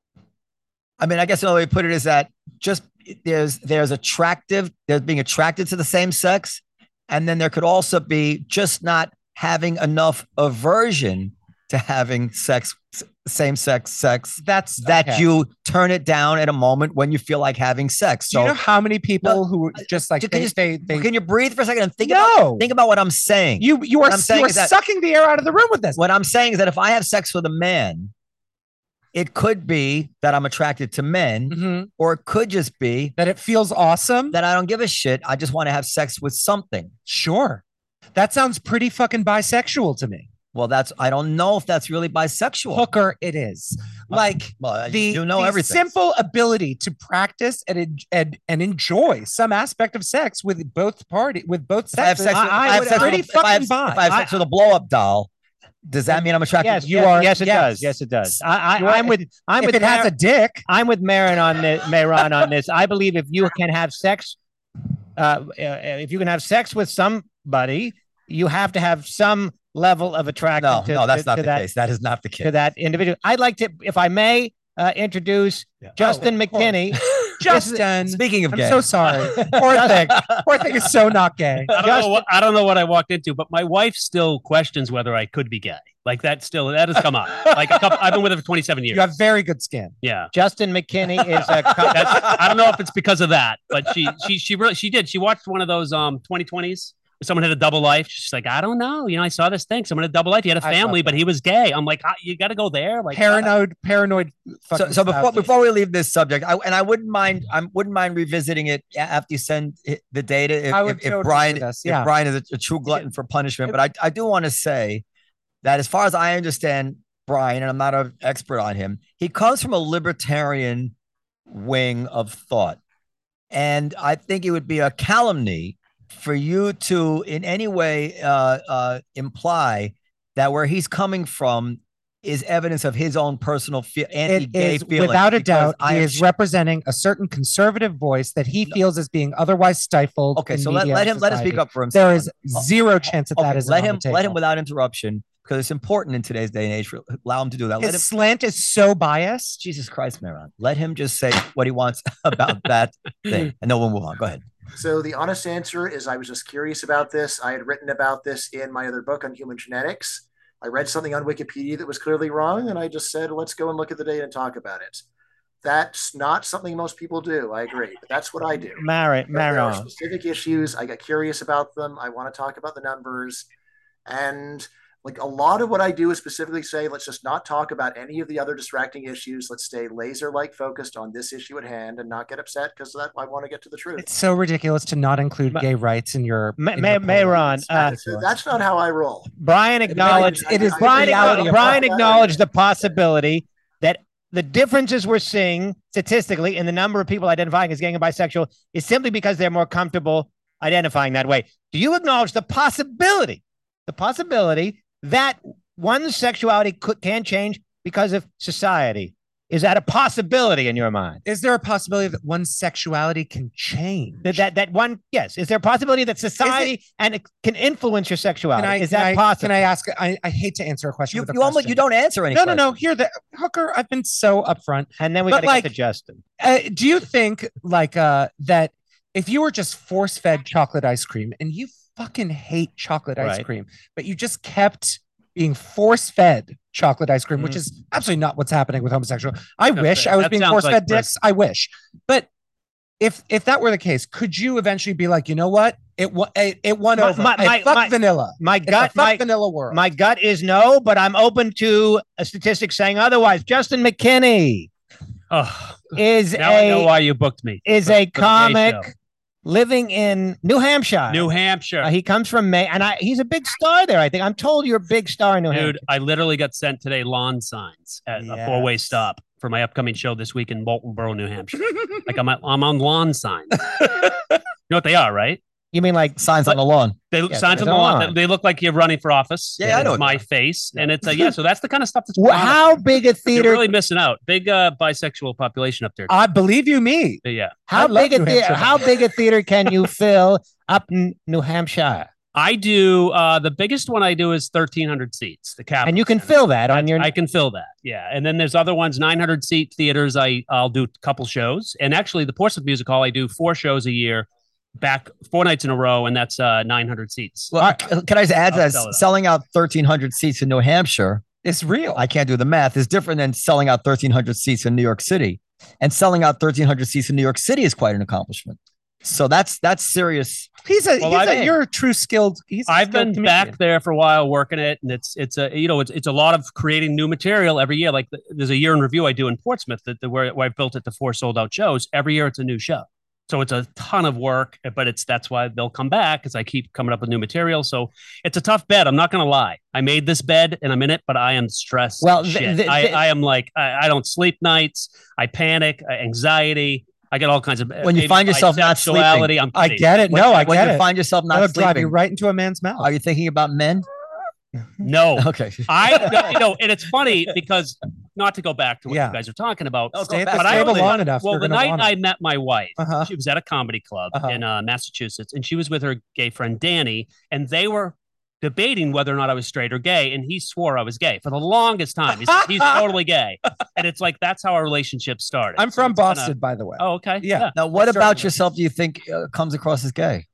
I mean, I guess another way to put it is that just there's there's attractive, there's being attracted to the same sex, and then there could also be just not having enough aversion to having sex, same sex sex, That's that okay. you turn it down at a moment when you feel like having sex. Do you So know how many people No, who just like can they, you just- they, they can you breathe for a second and think No. about think about what I'm saying? you you are What I'm saying you are is that- sucking the air out of the room with this. What I'm saying is that if I have sex with a man, it could be that I'm attracted to men, Mhm. or it could just be That it feels awesome. that I don't give a shit. I just want to have sex with something. Sure. That sounds pretty fucking bisexual to me. Well, that's I don't know if that's really bisexual. Hooker, it is. Like Well, the, you know the everything. simple ability to practice and, en- and and enjoy some aspect of sex with both party with both If I have sexes. sex with, I- I if I have would- sex with- pretty if I have- fucking bi. if I have sex I- with a blow up doll, does that mean I'm attracted? Yes, to you you are. are- Yes, it yes. does. Yes, it does. I, I, You are- I'm with. I'm if with. it has Mar- a dick, I'm with Marin on this. Maron on this. I believe if you can have sex, uh, uh, if you can have sex with somebody, you have to have some level of attraction. No, to, no, that's to, not to the that, case. That is not the To case. that individual. I'd like to, if I may, uh, introduce Yeah. Justin Oh, of course. McKinney. Justin. Speaking of I'm gay, so sorry. Poor thing. Poor thing is so not gay. I don't, know what, I don't know what I walked into, but my wife still questions whether I could be gay. Like that still, that has come up. Like a couple, I've been with her for twenty-seven years. You have very good skin. Yeah. Justin McKinney is a. That's, I don't know if it's because of that, but she, she, she really, she did. She watched one of those um twenty twenties. Someone had a double life. She's like, I don't know. You know, I saw this thing. Someone had a double life. He had a I family, love but he was gay. I'm like, ah, you got to go there. Like Paranoid, paranoid. so, fucking so before spouse. before we leave this subject, I, and I wouldn't mind, I wouldn't mind revisiting it after you send it- the data. If, I would if, if totally Brian, do this, if yeah. Brian is a, a true glutton for punishment, but I, I do want to say that as far as I understand Brian, and I'm not an expert on him, he comes from a libertarian wing of thought, and I think it would be a calumny for you to in any way uh, uh, imply that where he's coming from is evidence of his own personal fe- It anti-gay is feeling. without a because doubt, I he am is sure- representing a certain conservative voice that he No. feels is being otherwise stifled. Okay, in so let, media let and him let him speak society. up for himself. There is zero chance that Okay, that is let on him the let him table. without interruption because it's important in today's day and age. For, allow him to do that. Let His him, slant is so biased. Jesus Christ, Maron. Let him just say what he wants about that thing, and then we'll move on. Go ahead. So the honest answer is I was just curious about this. I had written about this in my other book on human genetics. I read something on Wikipedia that was clearly wrong, and I just said, let's go and look at the data and talk about it. That's not something most people do. I agree, but that's what I do. Mary, There are Maron. specific issues. I got curious about them. I want to talk about the numbers. And like a lot of what I do is specifically say, let's just not talk about any of the other distracting issues. Let's stay laser-like focused on this issue at hand and not get upset because that I want to get to the truth. It's so ridiculous to not include Ma- gay rights in your. Ma- in Ma- your Mayron, polls. uh, That's, that's not how I roll. Brian acknowledged. it is the Brian, reality of Brian life. acknowledged the possibility that the differences we're seeing statistically in the number of people identifying as gay and bisexual is simply because they're more comfortable identifying that way. Do you acknowledge the possibility, the possibility that one's sexuality could, can change because of society? Is that a possibility in your mind? Is there a possibility that one's sexuality can change? That that, that one, yes. Is there a possibility that society and it can influence your sexuality? Can I, is can that I, possible? Can I ask? I, I hate to answer a question. You with a you almost question. you don't answer any. No, no, no. questions. Here, the Hooker. I've been so upfront. And then we But got to like- get to Justin. Uh, do you think like uh that if you were just force fed chocolate ice cream and you fucking hate chocolate ice Right. cream, but you just kept being force fed chocolate ice cream, which Mhm. is absolutely not what's happening with homosexual. I That's wish fair. I was That being sounds force fed like dicks. I wish, but if if that were the case, could you eventually be like, you know what? It wa- it, it won My- over. my- Hey, my- fuck my- vanilla. My It's a gut, fuck my, vanilla world. my gut is no, but I'm open to a statistic saying otherwise. Justin McKinney Oh, is now I know a why you booked me. is for- a for the gay comic show. living in New Hampshire. New Hampshire. Uh, he comes from Maine, and I, he's a big star there. I think I'm told you're a big star in New Dude, Hampshire. I literally got sent today lawn signs at a Yes. four-way stop for my upcoming show this week in Boltonboro, New Hampshire. Like I'm, I'm on lawn signs. You know what they are, right? You mean like Signs on the lawn. They Yeah, signs on there's the a lawn. lawn. They, they look like you're running for office. Yeah, I and know it's what my that face, and it's a yeah. So that's the kind of stuff that's wh- promising. how big a You're theater? really missing out. Big uh, bisexual population up there. I believe you, me. yeah, how I love big a New theater? Hampshire. How big a theater can you fill up in New Hampshire? I do. Uh, the biggest one I do is thirteen hundred seats. The cap, And you can fill that on your. I can fill that. Yeah, and then there's other ones, nine hundred seat theaters. I I'll do a couple shows, and actually the Portsmouth Music Hall, I do four shows a year, back four nights in a row, and that's uh nine hundred seats. Well, can I just add I'll that sell it out. selling out thirteen hundred seats in New Hampshire? It's real. I can't do the math. Is different than selling out thirteen hundred seats in New York City, and selling out thirteen hundred seats in New York City is quite an accomplishment. So that's that's serious. He's a, Well, he's I've- a you're a true skilled. He's a I've skilled been comedian. back there for a while working it, and it's it's a you know it's it's a lot of creating new material every year. Like the, there's a year in review I do in Portsmouth that the, where where I built it to four sold out shows. Every year it's a new show, so it's a ton of work. But it's that's why they'll come back because I keep coming up with new material. So it's a tough bed. I'm not gonna lie. I made this bed and I'm in it, but I am stressed. Well, Well, the- the- I, the- I am like I, I don't sleep nights. I panic, uh, anxiety. I get all kinds of When you maybe find yourself not sleeping. bisexuality, I'm I kidding. get it. When- No, I when get you it. find yourself not That'll drive you sleeping, right into a man's mouth. are you thinking about men? No. Okay. I, you know, and it's funny because not to go back to what Yeah. you guys are talking about. Oh, go Stay at back. the But I table only- long enough. Well, you're the gonna night want I it. met my wife, Uh-huh. she was at a comedy club Uh-huh. in uh, Massachusetts, and she was with her gay friend Danny, and they were debating whether or not I was straight or gay, and he swore I was gay for the longest time. He's, he's totally gay, and it's like that's how our relationship started. I'm So from it's kinda- Boston, by the way. Oh, okay. Yeah. Now, what That's about certainly- yourself do you think uh, comes across as gay?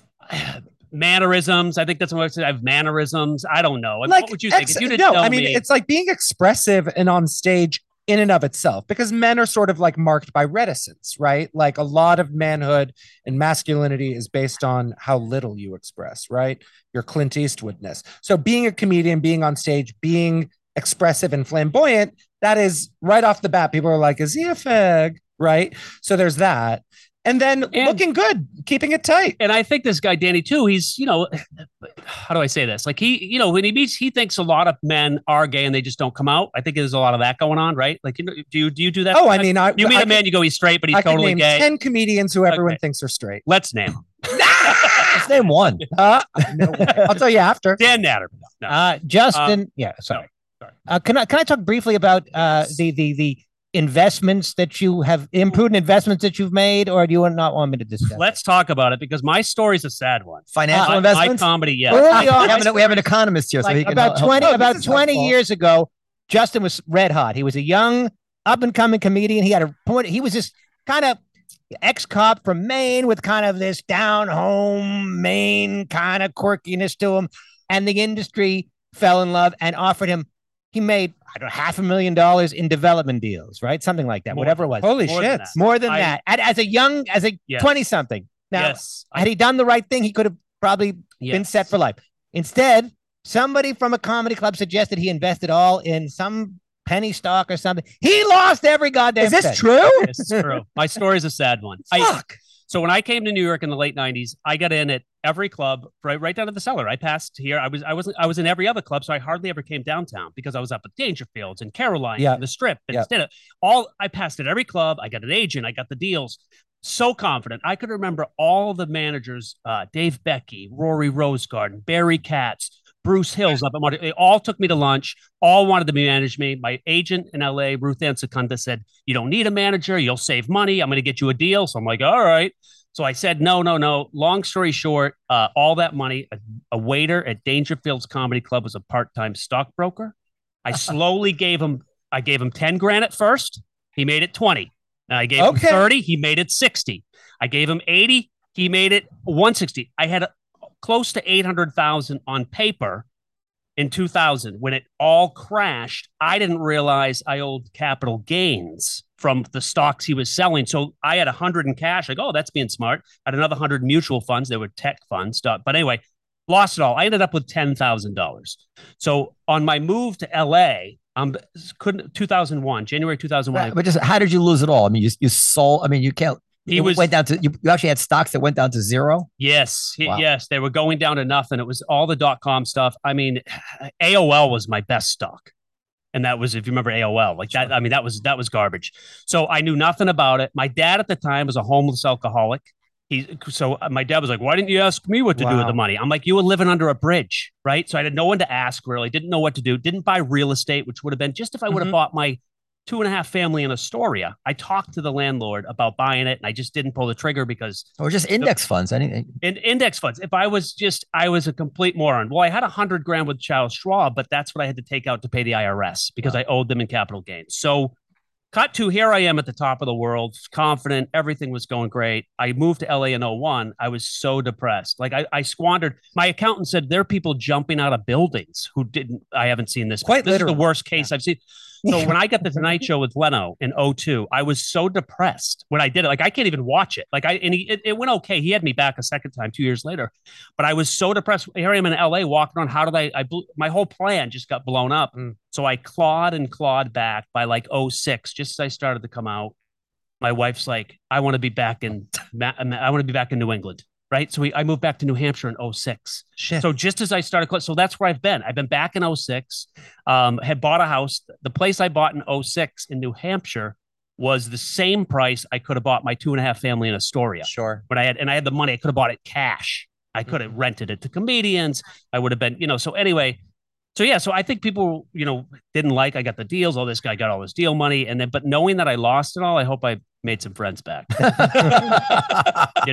Mannerisms. I think that's what I said. I have mannerisms. I don't know. Like, what would you think? ex- If you didn't no, know I mean, me, it's like being expressive and on stage in and of itself, because men are sort of like marked by reticence, right? Like a lot of manhood and masculinity is based on how little you express, right? Your Clint Eastwoodness. So being a comedian, being on stage, being expressive and flamboyant, that is right off the bat. People are like, is he a fag? Right? So there's that. And then And- looking good, keeping it tight. and I think this guy Danny too. He's, you know, how do I say this? Like he, you know, when he meets, he thinks a lot of men are gay and they just don't come out. I think there's a lot of that going on, right? Like, you know, do you do you do that? Oh, I mean, I you meet I a man, you go, he's straight, but he's I could totally name gay. ten comedians who everyone Okay. thinks are straight. Let's name him. Let's name one. Uh, no, I'll tell you after. Dan Natterman. No. Uh, Justin, yeah, sorry. sorry. Uh, can I can I talk briefly about uh, the the the investments that you have imprudent investments that you've made, or do you not want me to discuss? Let's talk about it because my story's a sad one. Financial Uh, My, my investments. comedy, yeah. Early on, we, have an, we have an economist here, so he like can about help- help- twenty Oh, this about is twenty helpful. years ago, Justin was red hot. He was a young up and coming comedian. He had a point. He was this kind of ex cop from Maine with kind of this down home Maine kind of quirkiness to him, and the industry fell in love and offered him. He made I don't know half a million dollars in development deals, right? Something like that, More whatever it was. Holy More shit. than that. More than I- that. And as a young, as a Yes. twenty something. Now, yes. had he done the right thing, he could have probably Yes. been set for life. Instead, somebody from a comedy club suggested he invested all in some penny stock or something. He lost every goddamn Is this cent. true? This is true. My story's a sad one. I, Fuck. so when I came to New York in the late nineties, I got in at every club right right down to the cellar. I passed here. I was I wasn't I was in every other club, so I hardly ever came downtown because I was up at Dangerfields and Caroline Yeah. and the Strip. And Yeah. instead of all I passed at every club. I got an agent. I got the deals. So confident. I could remember all the managers, uh, Dave Becky, Rory Rosegarden, Barry Katz, Bruce Hills up at Monte. They all took me to lunch, all wanted to manage me. My agent in L A, Ruth Ann Secunda, said, you don't need a manager. You'll save money. I'm going to get you a deal. So I'm like, all right. So I said, no, no, no. Long story short, uh, all that money, a, a waiter at Dangerfields Comedy Club was a part-time stockbroker. I slowly gave him, I gave him ten grand at first. He made it twenty. And I gave Okay. him thirty. He made it sixty. I gave him eighty. He made it one sixty. I had a, close to eight hundred thousand on paper in two thousand. When it all crashed, I didn't realize I owed capital gains from the stocks he was selling. So I had a hundred in cash. Like, oh, that's being smart. I had another hundred mutual funds. They were tech funds. But anyway, lost it all. I ended up with ten thousand dollars. So on my move to L A, um, couldn't two thousand one, January two thousand one. But just how did you lose it all? I mean, you you sold. I mean, you can't. He it was- went down to you, you. actually had stocks that went down to zero. Yes, he- Wow. yes, they were going down to nothing. It was all the dot com stuff. I mean, A O L was my best stock, and that was if you remember A O L, like that. I mean, that was that was garbage. So I knew nothing about it. My dad at the time was a homeless alcoholic. He so my dad was like, "Why didn't you ask me what to do with Wow. the money?" I'm like, "You were living under a bridge, right?" So I had no one to ask. Really, didn't know what to do. Didn't buy real estate, which would have been just if I would have Mhm. bought my two and a half family in Astoria. I talked to the landlord about buying it, and I just didn't pull the trigger because Or just index funds, anything. in index funds. If I was just, I was a complete moron. Well, I had a hundred grand with Charles Schwab, but that's what I had to take out to pay the I R S because I owed them in capital gains. So, cut to here I am at the top of the world, confident, everything was going great. I moved to L A in oh one. I was so depressed. Like I, I squandered. My accountant said there are people jumping out of buildings who didn't. I haven't seen this. Quite this literally. is the worst case I've seen. So when I got the Tonight Show with Leno in oh two, I was so depressed when I did it. Like I can't even watch it. Like I and he, it, it went okay. He had me back a second time two years later, but I was so depressed. Here I am in L A walking around. How did I? I blew, my whole plan just got blown up. Mm. So I clawed and clawed back by like oh six, just as I started to come out. My wife's like, I want to be back in. Ma- I want to be back in New England. Right. So we, I moved back to New Hampshire in oh six. Shit. So just as I started, cl- so that's where I've been. I've been back in oh six, um, had bought a house. The place I bought in oh six in New Hampshire was the same price I could have bought my two and a half family in Astoria. Sure. But I had, and I had the money, I could have bought it cash. I could have rented it to comedians. I would have been, you know, so anyway, so yeah, so I think people, you know, didn't like, I got the deals. Oh, this guy got all this deal money. And then, but knowing that I lost it all, I hope I made some friends back, you know?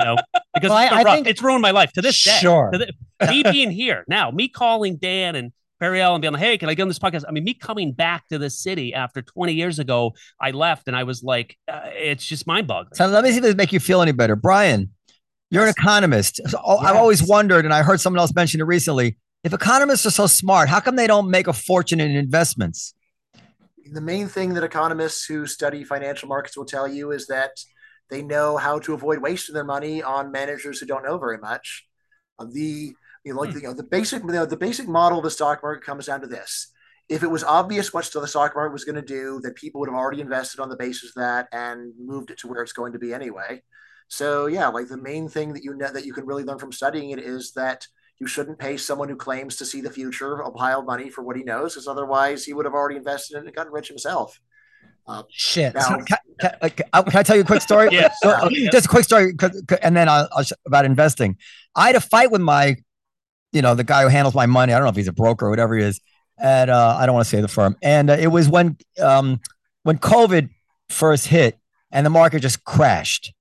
because Well, it's, I- been I rough. think- it's ruined my life to this day. Sure. To the- me being here now, me calling Dan and Perry Allen being like, hey, can I get on this podcast? I mean, me coming back to the city after twenty years ago, I left and I was like, uh, it's just mind boggling. So let me see if this make you feel any better. Brian, you're an economist. So I've always wondered, and I heard someone else mention it recently, if economists are so smart, how come they don't make a fortune in investments? The main thing that economists who study financial markets will tell you is that they know how to avoid wasting their money on managers who don't know very much. Uh, the you know, like the, you know, the basic you know, the basic model of the stock market comes down to this: if it was obvious what the stock market was going to do, then people would have already invested on the basis of that and moved it to where it's going to be anyway. So yeah, like the main thing that you know that you can really learn from studying it is that you shouldn't pay someone who claims to see the future a pile of money for what he knows, because otherwise he would have already invested in it and gotten rich himself. Uh, Shit. now, Can, can, can, can I tell you a quick story? Yes. So, uh, just a quick story, and then I'll, I'll, about investing. I had a fight with my, you know, the guy who handles my money. I don't know if he's a broker or whatever he is. And uh, I don't want to say the firm. And uh, it was when um, when COVID first hit and the market just crashed.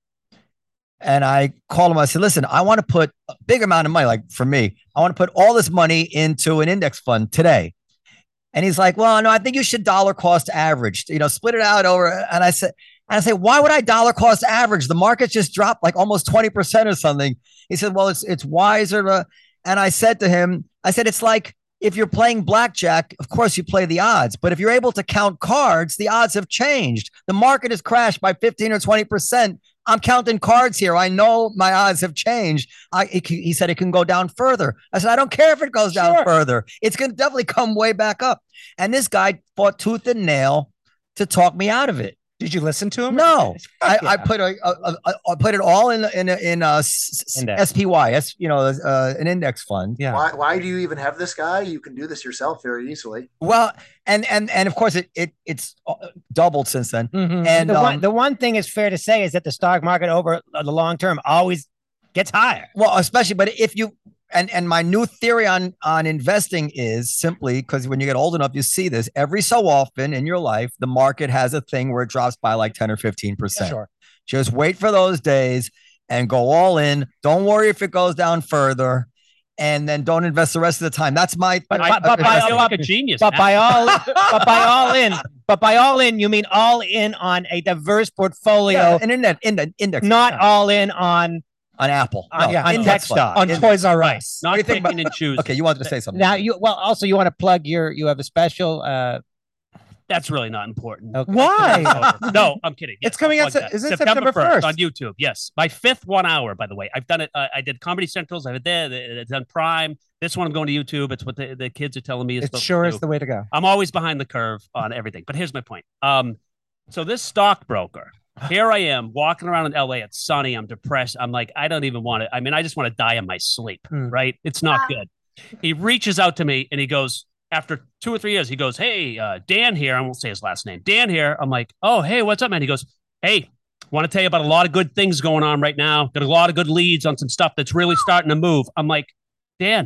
And I called him. I said, listen, I want to put a big amount of money, like for me, I want to put all this money into an index fund today. And he's like, well, no, I think you should dollar cost average, you know, split it out over. And I said, and I say, why would I dollar cost average? The market just dropped like almost twenty percent or something. He said, well, it's, it's wiser to, and I said to him, I said, it's like if you're playing blackjack, of course you play the odds, but if you're able to count cards, the odds have changed. The market has crashed by fifteen or twenty percent. I'm counting cards here. I know my odds have changed. I, it, he said it can go down further. I said, I don't care if it goes down Sure. further. It's going to definitely come way back up. And this guy fought tooth and nail to talk me out of it. Did you listen to him? No, I, Fuck I yeah. put a, a, a, a I put it all in in in uh, Index. S P Y, S, you know, uh, an index fund. Yeah. why, why do you even have this guy? You can do this yourself very easily. Well, and and and of course it it it's uh, doubled since then. Mhm. And the, um, one, the one thing is fair to say is that the stock market over the long term always gets higher. well, especially, but if you and and my new theory on on investing is simply because when you get old enough, you see this every so often in your life, the market has a thing where it drops by like ten or fifteen percent. Sure. Just wait for those days and go all in. Don't worry if it goes down further, and then don't invest the rest of the time. That's my. But- I, but- but I by- feel like a genius. But man. by all, but by all in, but by all in, you mean all in on a diverse portfolio, yeah, an index, index, index not yeah, all in on on Apple. on- No, yeah, on index tech fund. stock. On In- Toys R Us. not do you think picking and choosing. Okay, you wanted to say something. Now you well also you want to plug your you have a special uh That's really not important. okay. Why? No, I'm kidding. Yes, It's coming I'll out plug se- that. is it September first? on YouTube? Yes, my fifth one hour. By the way, I've done it. Uh, I did Comedy Centrals. I did that. It's on Prime. This one I'm going to YouTube. It's what the, the kids are telling me. Is It supposed sure to is do. the way to go. I'm always behind the curve on everything. But here's my point. Um, so this stockbroker, here I am walking around in L A. It's sunny. I'm depressed. I'm like, I don't even want to. I mean, I just want to die in my sleep. Hmm. Right? It's not good. He reaches out to me and he goes, after two or three years, he goes, hey, uh, Dan here. I won't say his last name. Dan here. I'm like, oh, hey, what's up, man? He goes, hey, want to tell you about a lot of good things going on right now. Got a lot of good leads on some stuff that's really starting to move. I'm like, Dan,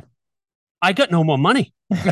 I got no more money.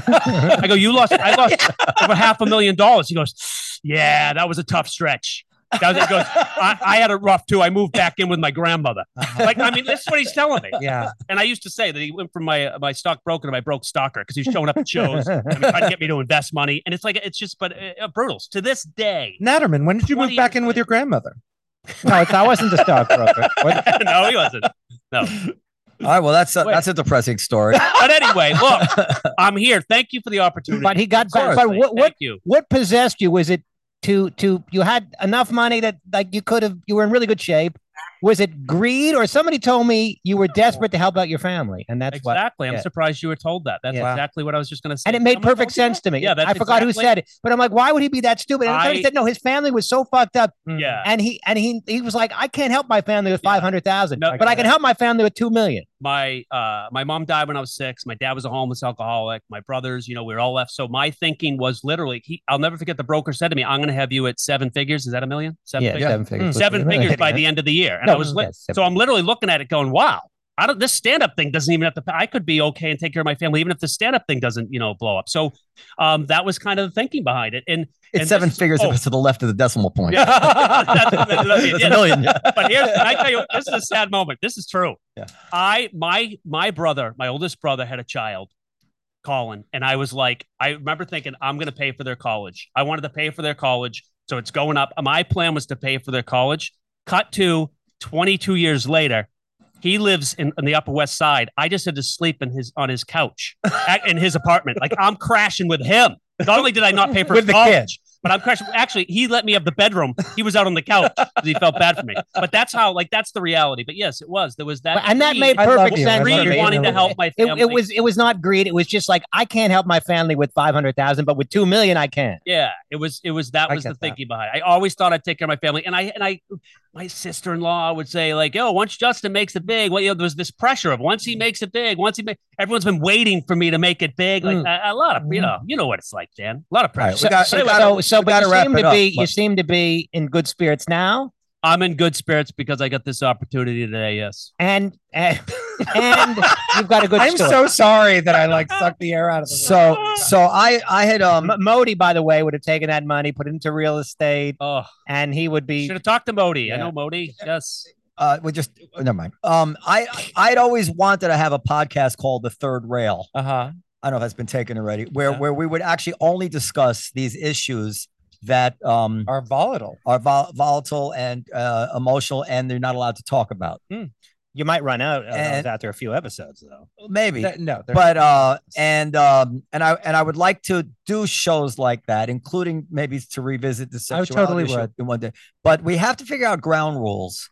I go, you lost, I lost over half a million dollars. He goes, yeah, that was a tough stretch. That was, he goes, I, I had it rough too. I moved back in with my grandmother. Like, I mean, that's what he's telling me. Yeah. And I used to say that he went from my my stockbroker to my broke stalker because he's showing up at shows and trying to get me to invest money. And it's like, it's just, but uh, brutals to this day. Natterman, when did you move twenty back years in with later. your grandmother? No, it's, I wasn't the stockbroker. What- No, he wasn't. No. All right, well, that's a, Wait. that's a depressing story. But anyway, look, I'm here. Thank you for the opportunity. But he got Of back. course. But what what Thank you. what possessed you? Was it to to you had enough money that like you could have you were in really good shape? Was it greed, or somebody told me you were desperate to help out your family, and that's what? Exactly. I'm yeah. surprised you were told that. That's Yeah. exactly what I was just going to say. And it made Someone perfect told you sense to me. Yeah, that's I forgot who exactly- said it, but I'm like, why would he be that stupid? And somebody I- said no, his family was so fucked up, Yeah. and he and he he was like, I can't help my family with Yeah. five hundred thousand, No, but I can help my family with two million. my uh my mom died when I was six. My dad was a homeless alcoholic. My brothers, you know, we were all left. So my thinking was literally, he, I'll never forget the broker said to me, I'm going to have you at seven figures. Is that a million? Seven Yeah, figures? seven figures. Seven figures by the end of the year. And No, I was, li- yes, seven so I'm literally looking at it going, wow, I don't. This stand up thing doesn't even have to. I could be okay and take care of my family, even if the stand up thing doesn't, you know, blow up. So, um, that was kind of the thinking behind it. And it's and seven this, figures oh, if it's to the left of the decimal point. Yeah. that's, that's, That's yeah. a million. But here's, I tell you, this is a sad moment. This is true. Yeah. I my my brother, my oldest brother, had a child, Colin, and I was like, I remember thinking, I'm going to pay for their college. I wanted to pay for their college, so it's going up. My plan was to pay for their college. Cut to twenty-two years later. He lives in, in the Upper West Side. I just had to sleep in his on his couch at, in his apartment. Like I'm crashing with him. Not only did I not pay for With his the kid. college, but I'm crashing. Actually, he let me have the bedroom. He was out on the couch because he felt bad for me. But that's how, like, that's the reality. But yes, it was. There was that, and that made I love perfect you. sense. I love greed you. wanting to help my It, family. it was it was not greed. It was just like I can't help my family with five hundred thousand, but with two million, I can. Yeah, it was. It was that I was the get that. thinking behind it. I always thought I'd take care of my family, and I and I, my sister-in-law would say like, "Oh, once Justin makes it big, well, you know, there was this pressure of once he makes it big, once he make, everyone's been waiting for me to make it big. Like Mm. a, a lot of, you know, you know what it's like, Dan. A lot of All right, pressure. we got- So, we so, gotta- so, we but gotta you wrap seem it to up, be you but- seem to be in good spirits now, I'm in good spirits because I got this opportunity today. Yes. and and, and you've got a good I'm story. so sorry that I like sucked the air out of the So, so I, I had, um, M- Modi, by the way, would have taken that money, put it into real estate, Oh, and he would be. should have talked to Modi. I Yeah. know Modi. Yes. uh, we just never mind. Um, I, I'd always wanted to have a podcast called The Third Rail. Uh huh. I don't know if that's been taken already, where Yeah. where we would actually only discuss these issues that um Are volatile. are vol- volatile and uh, emotional, and they're not allowed to talk about. You might run out of those And- after a few episodes, though. Maybe, Th- no, they're- but uh, and um, and I and I would like to do shows like that, including maybe to revisit the I would sexuality totally issue would. in one day. But we have to figure out ground rules,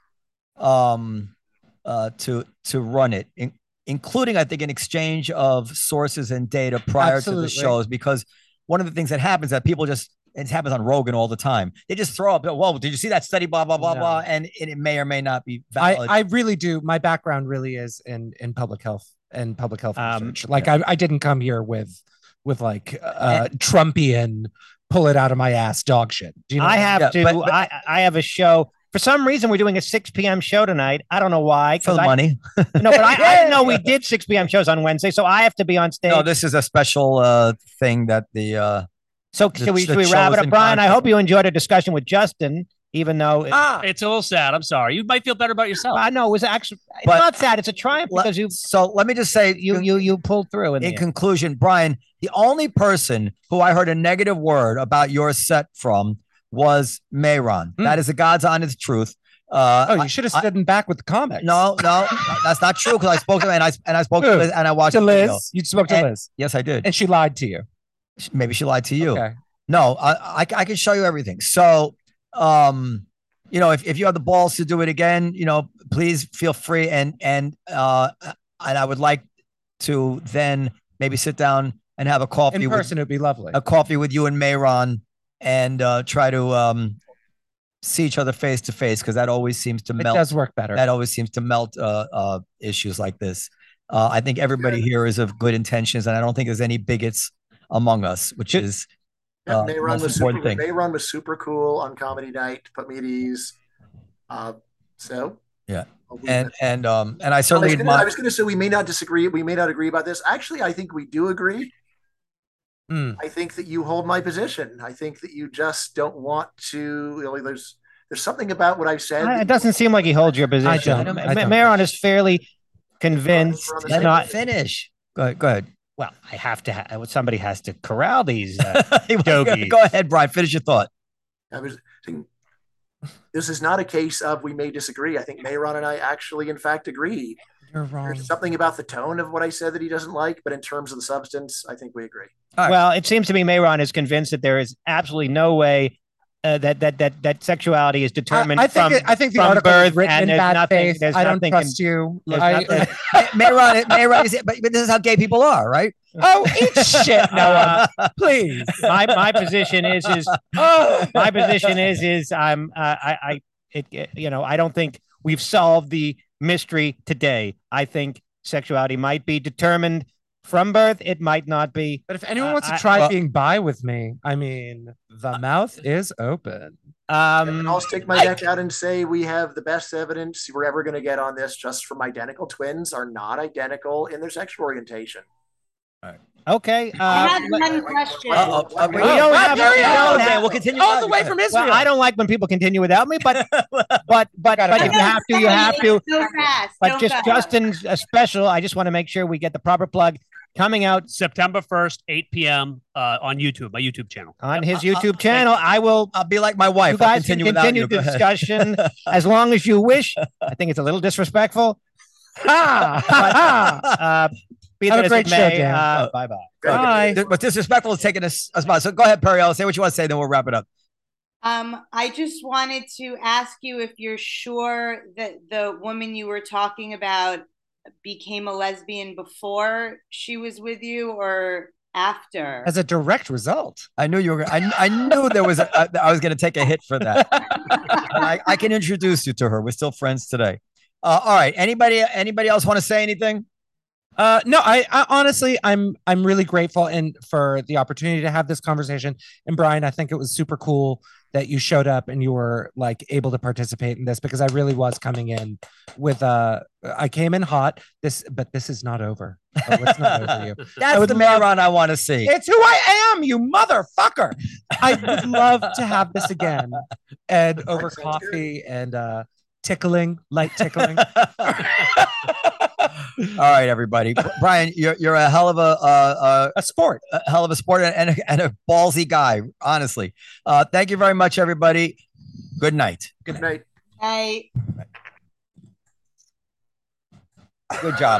um, uh, to to run it, in, including I think an exchange of sources and data prior to Absolutely. the shows, because one of the things that happens is that people just it happens on Rogan all the time. They just throw up, well, did you see that study? Blah blah blah No. blah, and it, it may or may not be I, valid. I really do. My background really is in in public health and public health Um, research. Like I, I didn't come here with with like uh Trumpian pull it out of my ass dog shit. Do you know I what mean? have Yeah, to. but- but- I I have a show. For some reason, we're doing a six p.m. show tonight. I don't know why. for 'cause the I, money. No, but I, I didn't know we did six p.m. shows on Wednesday, so I have to be on stage. No, this is a special uh thing that the uh so the- should we, the should we wrap it chosen up, Brian? I content. hope you enjoyed a discussion with Justin, even though it, Ah, It's a little sad. I'm sorry. You might feel better about yourself. I know it was actually it's But- not sad. It's a triumph let- because you so let me just say you you you pulled through. In, in the end. conclusion, Brian, the only person who I heard a negative word about your set from was Mayron. Hmm. That is the God's honest truth. Uh, oh, you I- should have I- stood in back with the comics. no, no, that's not true because I spoke to him and I and I spoke to Who? Liz and I watched to the video. Liz. You spoke to And- Liz, Yes, I did. and she lied to you. Maybe she lied to you. Okay. No, I, I I can show you everything. So, um, you know, if, if you have the balls to do it again, you know, please feel free. And and uh, and I would like to then maybe sit down and have a coffee In with person, it'd be lovely. a coffee with you and Mayron and uh, try to um see each other face to face because that always seems to It melt. does work better. That always seems to melt uh, uh, issues like this. Uh, I think everybody here is of good intentions, and I don't think there's any bigots among us, which is Yeah, uh, Mayron most was super, important thing. Mayron was super cool on comedy night, put me at ease. Uh, so Yeah. I'll leave and it. and um and I I certainly was, gonna, I admire. was gonna say we may not disagree, we may not agree about this. Actually, I think we do agree. Hmm. I think that you hold my position. I think that you just don't want to. You know, there's there's something about what I've said. I- that it doesn't seem like he holds your position. don't. I Ma- don't. Maron is fairly convinced. We're on the It's same not. Finish. Go ahead. Go ahead. Well, I have to. Ha- somebody has to corral these. Uh, go Jokey. ahead, Brian. Finish your thought. I was saying, this is not a case of we may disagree. I think Mayron and I actually, in fact, agree. You're wrong. There's something about the tone of what I said that he doesn't like, but in terms of the substance, I think we agree. All right. Well, it seems to me Mayron is convinced that there is absolutely no way uh, that that that that sexuality is determined I, I think from. it, I think the from article is birth, written and in there's bad nothing- faith. there's I don't nothing trust you. there's I- nothing- Mayron, Mayron is it, but, but this is how gay people are, right? oh, eat shit, Noah. Please. my my position is is Oh. my position is is I'm uh, I I it, it you know I don't think we've solved the mystery today. I think sexuality might be determined from birth. It might not be. But if anyone Uh, wants to I- try well- being bi with me, I mean, the mouth is open. Um, I'll stick my neck out and say we have the best evidence we're ever going to get on this. Just from identical twins are not identical in their sexual orientation. okay. Uh, I have let- one question. Uh-oh. Uh, we We don't don't have have- to- we don't okay, have- we'll continue. All the way from Israel. well, I don't like when people continue without me, but but but but Gotta if go. you have to, you have to. So fast. But Don't just go. Justin's uh, special. I just want to make sure we get the proper plug coming out September first, eight p.m. Uh, on YouTube, my YouTube channel. on his Uh, uh, YouTube channel. I will. I'll be like my wife. You guys I'll can continue without continue you. the Go ahead. discussion as long as you wish. I think it's a little disrespectful. Ha! But, uh, be Have that a as great it show, may, Dan. uh, bye bye. Bye. Th- What's disrespectful is taking a, s- a spot. So go ahead, Periel. Say what you want to say, then we'll wrap it up. Um, I just wanted to ask you if you're sure that the woman you were talking about became a lesbian before she was with you or after. As a direct result. I knew you were. I, I knew there was. A, I, I was going to take a hit for that. And I, I can introduce you to her. We're still friends today. Uh, all right. Anybody? Anybody else want to say anything? Uh, no, I, I honestly, I'm, I'm really grateful and for the opportunity to have this conversation. And Brian, I think it was super cool that you showed up and you were like able to participate in this because I really was coming in with, uh, I came in hot. This, but this is not over. Oh, it's not over you. That's would the love- Mayron I want to see. It's who I am, you motherfucker. I would love to have this again and over Sounds coffee and uh, tickling, light tickling. All right, everybody. B- Brian, you're you're a hell of a uh, A sport. a, a hell of a sport and, and, a, and a ballsy guy. Honestly, uh, thank you very much, everybody. Good night. Good night. I Good job.